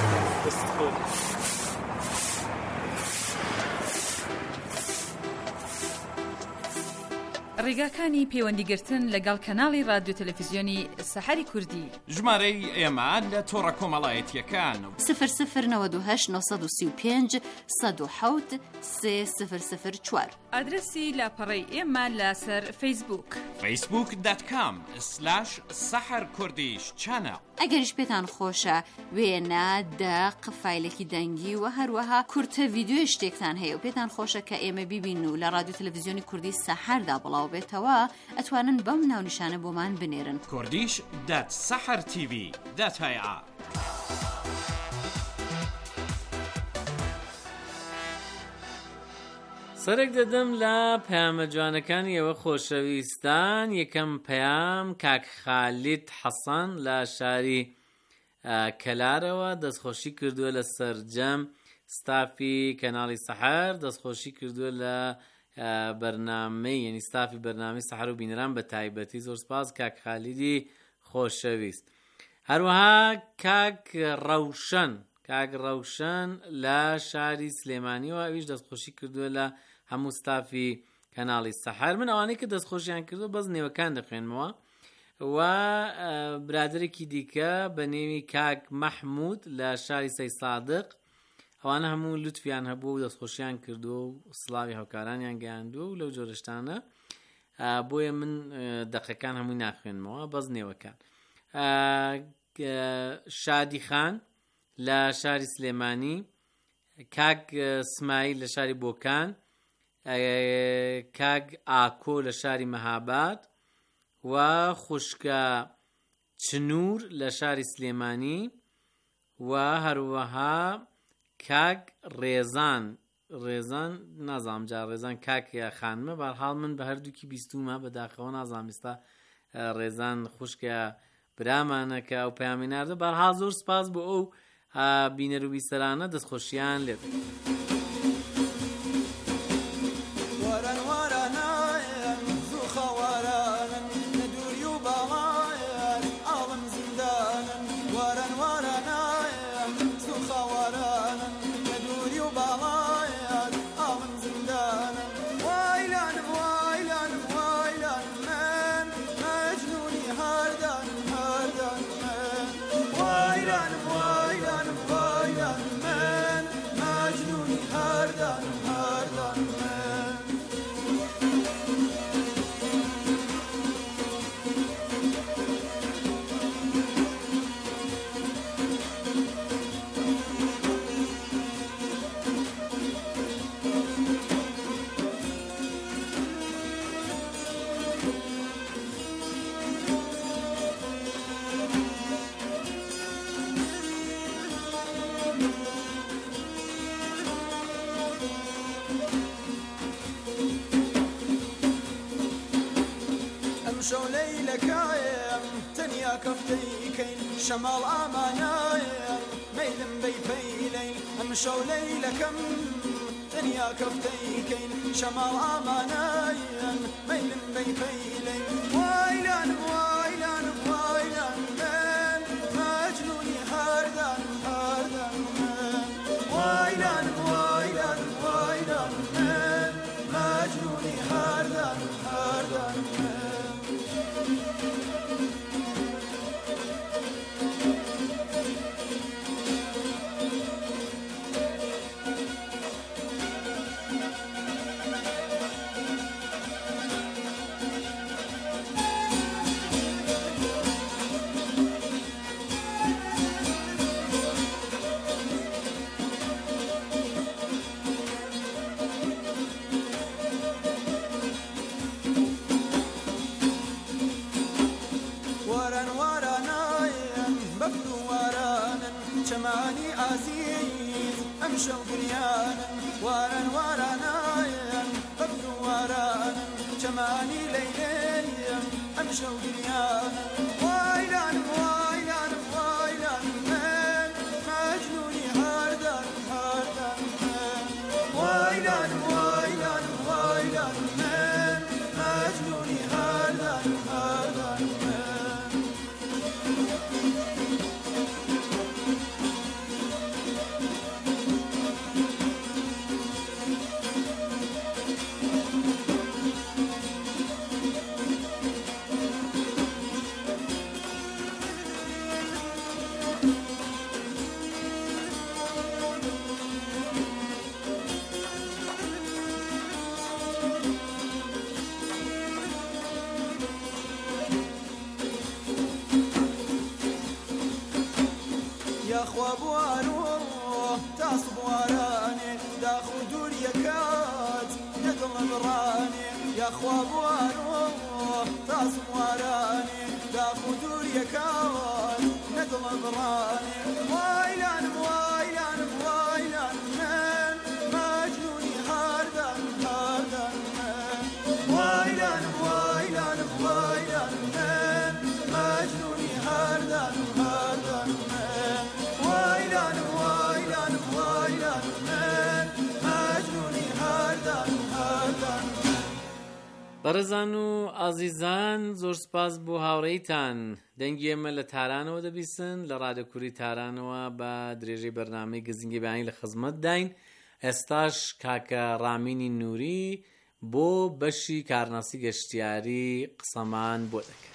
ڕێگاکانی پەیوەندیگرتن لەگەڵ کەناڵی رادیۆ تەلەڤیزیۆنی سەحەری کوردی ژمارەی ئێمە لە تۆڕە کۆمەڵایەتیەکان صفر صفر نود و هشت نۆ سی و پێنج سەد و حەوت سێ صفر صفر چوار ئادرسی لاپەڕەی ئێمە لەسەر فەیسبووک فەیسبووک دات کام سلاش سەحەر کوردیش چانەڵ. ئەگەریش پێتان خۆشە وێنە دەق فایلێکی دەنگی و هەروەها کورتە ڤیدیۆ شتێکتان هەیە و پێتان خۆشە کە ئێمە بیبین و لە رادیۆ تەلەڤیزیۆنی کوردی سەحەردا بڵاو بێتەوە ئەتوانن بەم ناونیشانە بۆمان بنێرن کوردیش دات سەحەر تیڤی دات هەیە. سەرێک دەدەم لە پەیامە جوانەکانی ئێوە خۆشەویستان. یەکەم پەیام کاک خالید حەسەن لە شاری کەلارەوە دەستخۆشی کردووە لە سەرجەم ستافی کەناڵی سەحەر، دەستخۆشی کردووە لە بەرنامەی یعنی ستافی بەرنامەی سەحەر و بینەران بە تایبەتی. زۆر سپاس کاک خالیدی خۆشەویست. هەروەها کاک ڕەوشەن کاک ڕەوشەن لە شاری سلێمانیەوە ئەویش دەستخۆشی کردووە لە هەموو ستافی کەناڵی سەحەر. من ئەوانەی کە دەستخۆشیان کردووە بەس نێوەکان دەخوێنمەوە و برادرێکی دیکە بە نێوی کاک مەحموود لە شاری سەی سادق، ئەوانە هەموو لوتفیان هەبوو و دەستخۆشیان کردووە و سڵاوی هاوکارانیان گەیاندووە و لەو جۆرەشتانە بۆیە من دەقەکان هەمووی ناخوێنمەوە بەس نێوەکان. شادی خان لە شاری سلێمانی، کاک سمایل لە شاری بۆکان، کاک ئاکۆ لە شاری مەهاباد و خوشکە چنوور لە شاری سلێمانی و هەروەها کاک ڕێزان ڕێزان نازام جا ڕێزان کاکە خانمە بەرحاڵ من بە هەردووکی بیستومە بەداخەوە نازام ئێستا ڕێزان خوشکە برامانە کە ئەو پەیامی ناردە. بەرحاڵ زۆر سپاس بۆ ئەو بینەر و بیسەرانە دەستخۆشیان لێت. شمال ئامانایە مەیلم بەی پەیلەی ئەمشەو لەیلەکەم تەنیا کەفتەیکەین شەماڵ ئامانایە مەیلم بەی پەیلەی وایلانم وایلانم وایلانم من مەجنونی هەردانم هەردانم من وایلانم وایلانم وایلانم من مەجنونی هەردانم هەردانم من ئەمشەو گریانن وارن وارانایەن بەبر و وارانن چەمانی لەیلێنیم ئەمشەو گریانن وایلانم وایلانم وایلانم من مەجنونی هەردانم هەردانم من وایلانم وایلانم وایلانم من مەجنونی هەردانم هەردانم من ياخوا بوارو تاصب وراني داخو دور يكاد ندل براني ياخوا بوارو تاصب وراني داخو دور يكاد ندل براني وايلان وايلان وايلان من مجنوني هاردان هاردان من وايلان وايلان وايلان من مجنوني هاردان هاردان من وایلان وایلان وایلان من مجنونی هەردان هەردان بەڕێزان و ئازیزان زۆر سپاس بۆ هاوڕێیتان. دەنگی ئێمە لە تارانەوە دەبیستن لە ڕادیۆکوری تارانەوە بە درێژەی بەرنامەی گزینگی بەیانی لە خزمەت داین. ئێستاش کاکە ڕامینی نووری بۆ بەشی کارناسی گەشتیاری قسەمان بۆ دەکات.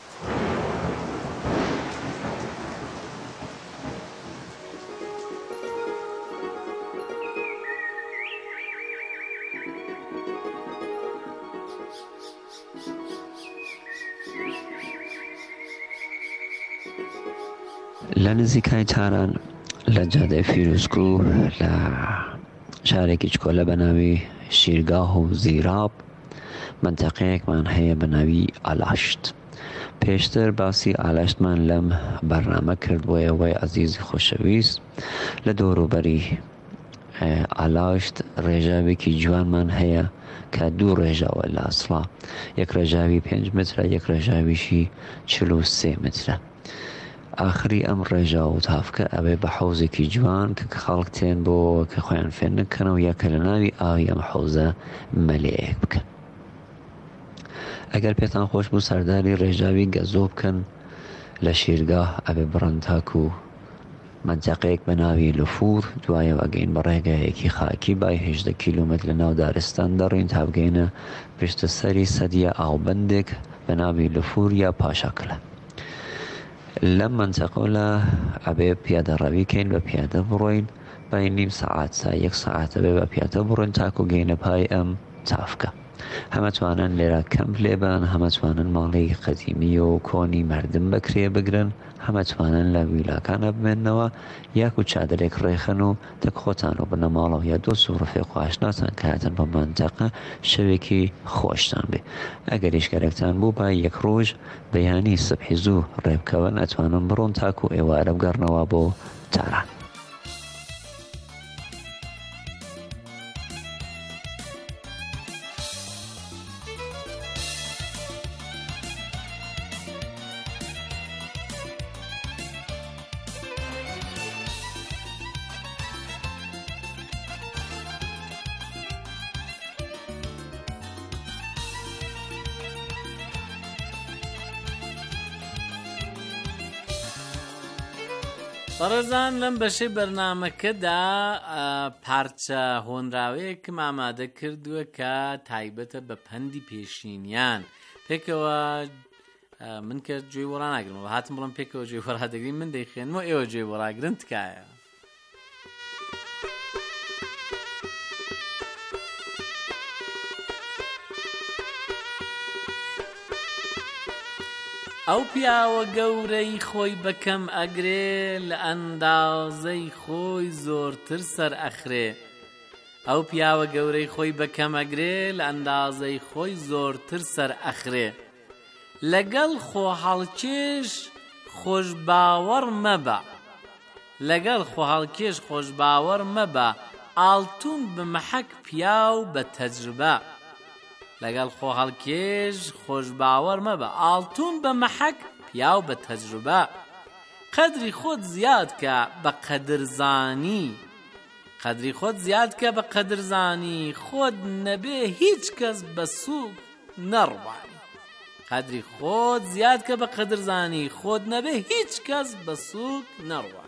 لە نزیکای تاران لە جادەی فیروزکوو لە شارێکی چکۆلە بە ناوی شیرگاه و زیراب منتەقەیەکمان هەیە بە ناوی ئالاشت. پێشتر باسی ئالاشتمان لەم بەرنامە کرد بۆ ئێوەی عەزیزی خۆشەویست. لە دەوروبەری ئالاشت ڕێژاوێکی جوانمان هەیە کە دوو ڕێژاوە لە ئەسڵا، یەک ڕێژاوی پێنج مترە، یەک ڕێژاویشی چل و سێ مترە. ئاخری ئەم ڕێژا و تافکە ئەوێ بە حەوزێکی جوان کە خەڵک تێن بۆ کە خۆیان فێر نەکەنەوە یا کە لە ناوی ئاوی ئەم حەوزە مەلەیەک بکەن. ئەگەر پێتان خۆش بوو سەرداری ڕێژاوی گەزۆ بکەن لە شیرگاه ئەبێ بڕن تاکو منتەقەیەک بە ناوی لەفور، دوایەوە ئەگەین بە ڕێگایەکی خاکی بای هێژدە کیلومتر لە ناو دارستان دەڕین تا بگەینە پشتە سەری سەدیە ئاوبەندێک بە ناوی لەفور یا پاشاکلە. لەم منتەقەوە ئەبێ پیادە ڕەویکەین، بە پیادە بڕۆین بای نیم سەعات تا یەک سەعاتە بێ بە پیادە بڕۆین تاکو گەینە پای ئەم تافکە. هەمەتوانن لێرە کەمپ لێبن، هەمەتوانن ماڵی قەدیمی و کۆنی مردم بەکرێ بگرن، هەمەتوانن لە ویلاکانە بمێننەوە یاکو چادرێک ڕێخن و تەک خۆتان و بنە ماڵەوە یا دۆست و ڕفێق و ئاشناتان کە هاتن بە منتەقە شەوێکی خۆشتان بێ. ئەگەر هیچگەرێکتان بوو با یەک ڕۆژ بەیانی سبحی زوو ڕێبکەون ئەتوانن بڕۆن تاکو ئێوارە بگەڕنەوە بۆ تاران. بەڕێزان لەم بەشەی بەرنامەکەدا پارچە هۆنراوەیەکم ئامادە کردووە کە تایبەتە بە پەندی پێشینیان. پێکەوە من کە گوێی وەڕاناگرمەوە هاتم بڵم پێکەوە گوێی وەڕادەگرین من دەیخێنمەوە ئێوە گوێی وەڕاگرن تکایە. ئەو پیاوە گەورەی خۆی بەکەم ئەگرێ لە ئەندازەی خۆی زۆرتر سەر ئەخرێ. ئەو پیاوە گەورەی خۆی بەکەم ئەگرێ لە ئەندازەی خۆی زۆرتر سەر ئەخرێ. لەگەڵ خۆ هەڵکێش خۆش باوەڕ مەبە، لەگەڵ خۆ هەڵکێش خۆش باوەڕ مەبە، ئاڵتون بە مەحەک پیاو بە تەجربە لەگەڵ خۆ هەڵکێش خۆش باوەڕ مەبە ئاڵتون بە مەحەک پیاو بە تەجربە قەدری خۆت زیاد کە بە قەدرزانی قەدری خۆت زیاد کە بە قەدرزانی خۆت نەبێ هیچ کەس بە سووک نەڕوانی قەدری خۆت زیاد کە بە قەدرزانی خۆت نەبێ هیچ کەس بە سووک نەڕوانی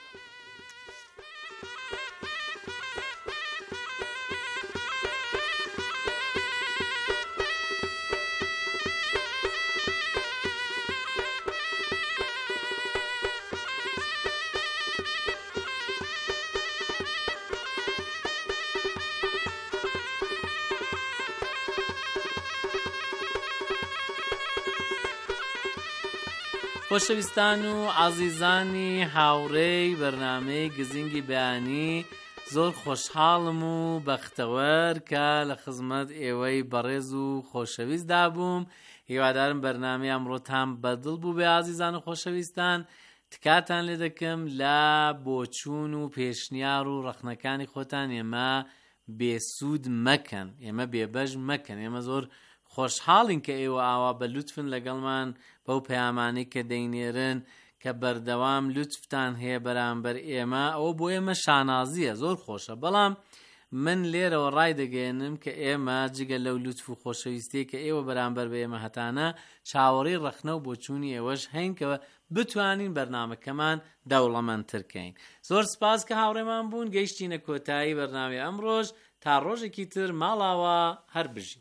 خۆشەویستان و عەزیزانی هاوڕێی بەرنامەی گزینگی بەیانی زۆر خۆشحاڵم و بەختەوەر کە لە خزمەت ئێوەی بەڕێز و خۆشەویستدا بووم. هیوادارم بەرنامەی ئەمڕۆتان بەدڵ بوو بێ عەزیزان و خۆشەویستان. تکاتان لێ دەکەم لە بۆچوون و پێشنیار و ڕەخنەکانی خۆتان ئێمە بێسوود مەکەن، ئێمە بێبەش مەکەن. ئێمە زۆر خۆشحاڵین کە ئێوە ئاوا بە لوتفن لەگەڵمان بەو پەیامانەی کە دەینێرن کە بەردەوام لوتفتان هەیە بەرامبەر ئێمە. ئەوە بۆ ئێمە شانازیە، زۆر خۆشە. بەڵام من لێرەوە ڕای دەگەێنم کە ئێمە جگە لەو لوتف و خۆشەویستی کە ئێوە بەرامبەر بە ئێمە هەتانە چاوەڕی ڕەخنە و بۆچوونی ئێوەش هەین کە بتوانین بەرنامەکەمان دەوڵەمەندترکەین. زۆر سپاس کە هاوڕێمان بوون. گەیشتینە کۆتایی بەرنامەی ئەمڕۆژ. تا ڕۆژێکی تر ماڵاوە هەر بژین.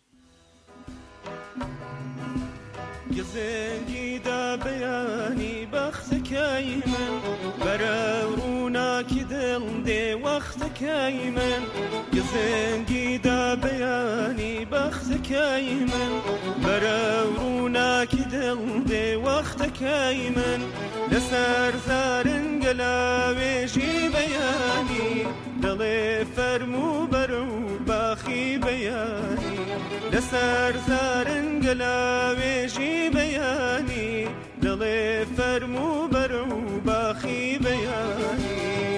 گزنگی دا بیانی بەختەکەی من بەرە ڕووناکی دڵ دێ وەختەکەی من گزنگی دا بیانی بەختەکەی من بەرە ڕووناکی دڵ دێ وەختەکەی من لەسەر زارنگە لاوێژی بەیانی دڵێ فەرموو بەرە و باخی بەیانی لەسەر زارنگە لاوێژی بەیانی دڵێ فەرموو بەرە و باخی بەیانی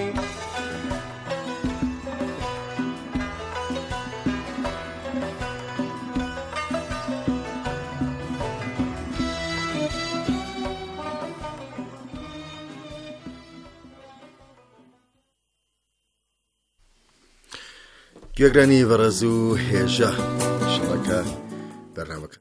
گوێگرانی بەڕێز و هێژە شەڵەکە بەرنامەکە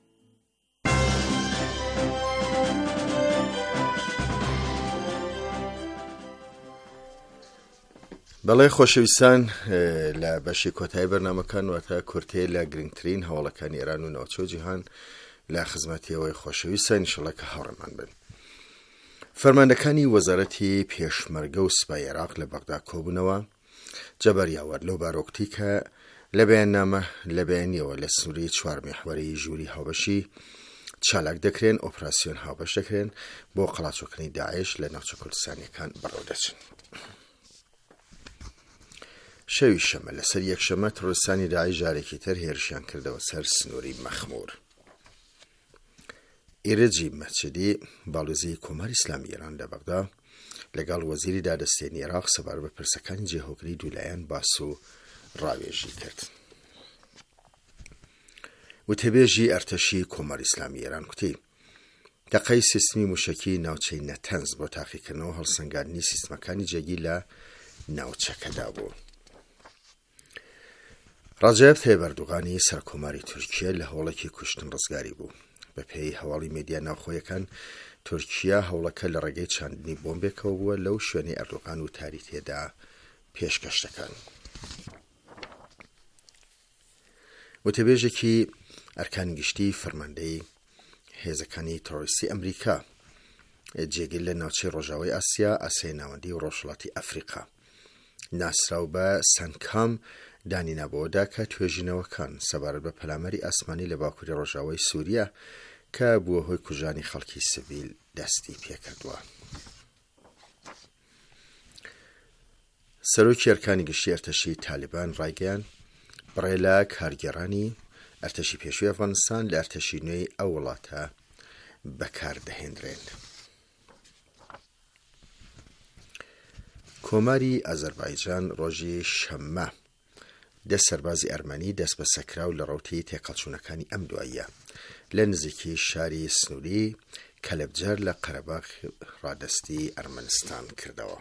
بەڵێ خۆشەویستان لە بەشی کۆتایی بەرنامەکان واتە کورتەیە لە گرنگترین هەوڵەکانی ئێران و ناوچە جیهان لە خزمەتیەوەی خۆشەویستان ئینشەڵڵا کە هاوڕێمان بن. فەرماندەکانی وەزارەتی پێشمەرگە و سوپای عێراق لە بەغدا کۆبوونەوە جەبەریاوەر لەو باڕۆکتی کە لە بەیاننامە لە بەیانیەوە لە سنووری چوار میحوەری ژووری هاوبەشی چالاک دەکرێن، ئۆپراسیۆن هاوبەش دەکرێن بۆ قەڵاچۆکردنی داعش لە ناوچە کوردستانیەکان بەڕێوەدەچن. شەوی شەمە لەسەر یەکشەمە ترۆریستانی داعش جارێکی تر هێرشیان کردەوە سەر سنووری مەخموور. ئیرەجی مەچدی باڵوزی کۆماری ئیسلامی ئێران لە بەغدا لەگەڵ وەزیری دادەستێنی عێراق سەبارەت بە پرسەکانی جێهۆگری دوولایەن باس و ڕاوێژی کرد. وتەبێژی ئەرتەشی کۆماری ئیسلامی ئێران کوتی دەقەی سیستمی موشکی ناوچەی نەتەنز بۆ تاقیکردنەوە هەڵسەنگاندنی سیستمەکانی جێگی لە ناوچەکەدا بوو. ڕەجەب تەیب ئەردوغانی سەرکۆماری تورکیا لە هەوڵێکی کوشتن ڕزگاری بوو. بە پێی هەواڵی میدیا ناوخۆیەکان تورکیا هەوڵەکە لە ڕێگەی چاندنی بۆمبێکەوە بووە لەو شوێنەی ئەردوغان و تاری تێدا پێشکەشتەکان. وتەبێژێکی ئەرکانی گشتی فەرماندەی هێزەکانی تۆڕیستی ئەمریکا جێگیر لە ناوچەی ڕۆژاوای ئاسیا، ئاسیای ناوەندی و ڕۆژهەڵاتی ئەفریقا ناسراو بە سەنکام دانینابەوەدا کە توێژینەوەکان سەبارەت بە پەلامەری ئاسمانی لە باکووری ڕۆژاوای سووریا کە بووە هۆی کوژانی خەڵکی سڤیل دەستی پێکردووە. سەرۆکی ئەرکانی گشتی ئەرتەشی تالیبان ڕایگەیان بڕێ لە کارگێڕانی ئەرتەشی پێشووی ئەفغانستان لە ئەرتەشی نوێی ئەو وڵاتە بەکاردەهێنرێن. کۆماری ئازەربایجان ڕۆژی شەممە دەست سەربازی ئەرمەنی دەست بە سەکرا و لە ڕەوتی تێقەڵچوونەکانی ئەم دواییە لە نزیکی شاری سنووری کەلەبجەر لە قەرەباغ ڕادەستی ئەرمەنستان کردەوە.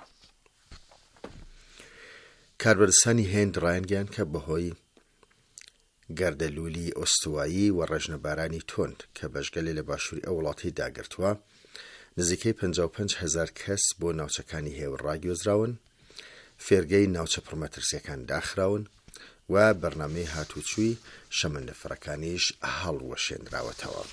کاربەرستانی هێند ڕایانگەیان کە بەهۆی گەردەلوولی ئۆستوایی و ڕەژنەبارانی تۆند کە بەشگەلێ لە باشووری ئەو وڵاتی داگرتووە نزیکەی پەنجا و پێنج هەزار کەس بۆ ناوچەکانی هێور ڕاگوێزراون، فێرگەی ناوچە پڕمەترسیەکان داخراون و بەرنامەی هاتوچووی شەمەندەفەرەکانیش هەڵوەشێنراوەتەوە.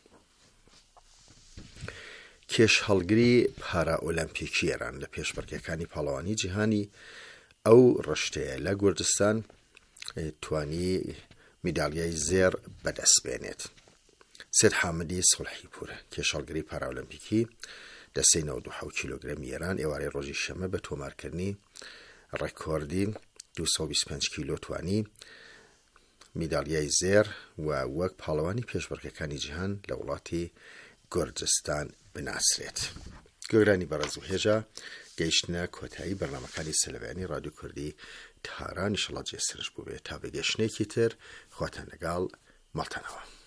کێش هەڵگری پارا ئۆلەمپیکی ئێران لە پێشبڕکێکانی پاڵەوانی جیهانی ئەو ڕشتەیە لە کوردستان توانی میدالیای زێر بەدەست بێنێت. سێد حامدی سڵحیپور کێشەڵگری پارا ئۆلەمپیکی دەستەی نەوەد و حەوت کیلۆگرەمی ئێران ئێوارەی ڕۆژی شەمە بە تۆمارکردنی ڕێکۆردی دووسەد و بیست و پێنج کیلۆ توانی میدالیای زێر و وەک پاڵەوانی پێشبڕکێکانی جیهان لە وڵاتی گورجستان بناسرێت. گۆرانی بەڕێز و هێژە گەیشتنە کۆتایی بەرنامەکانی سەلەوێنی ڕادیۆ کوردی تاران ئینشەڵڵا جێسرش بوو بێت تا بەگەشتنێکی تر خواتان لەگەڵ ماڵتانەوە.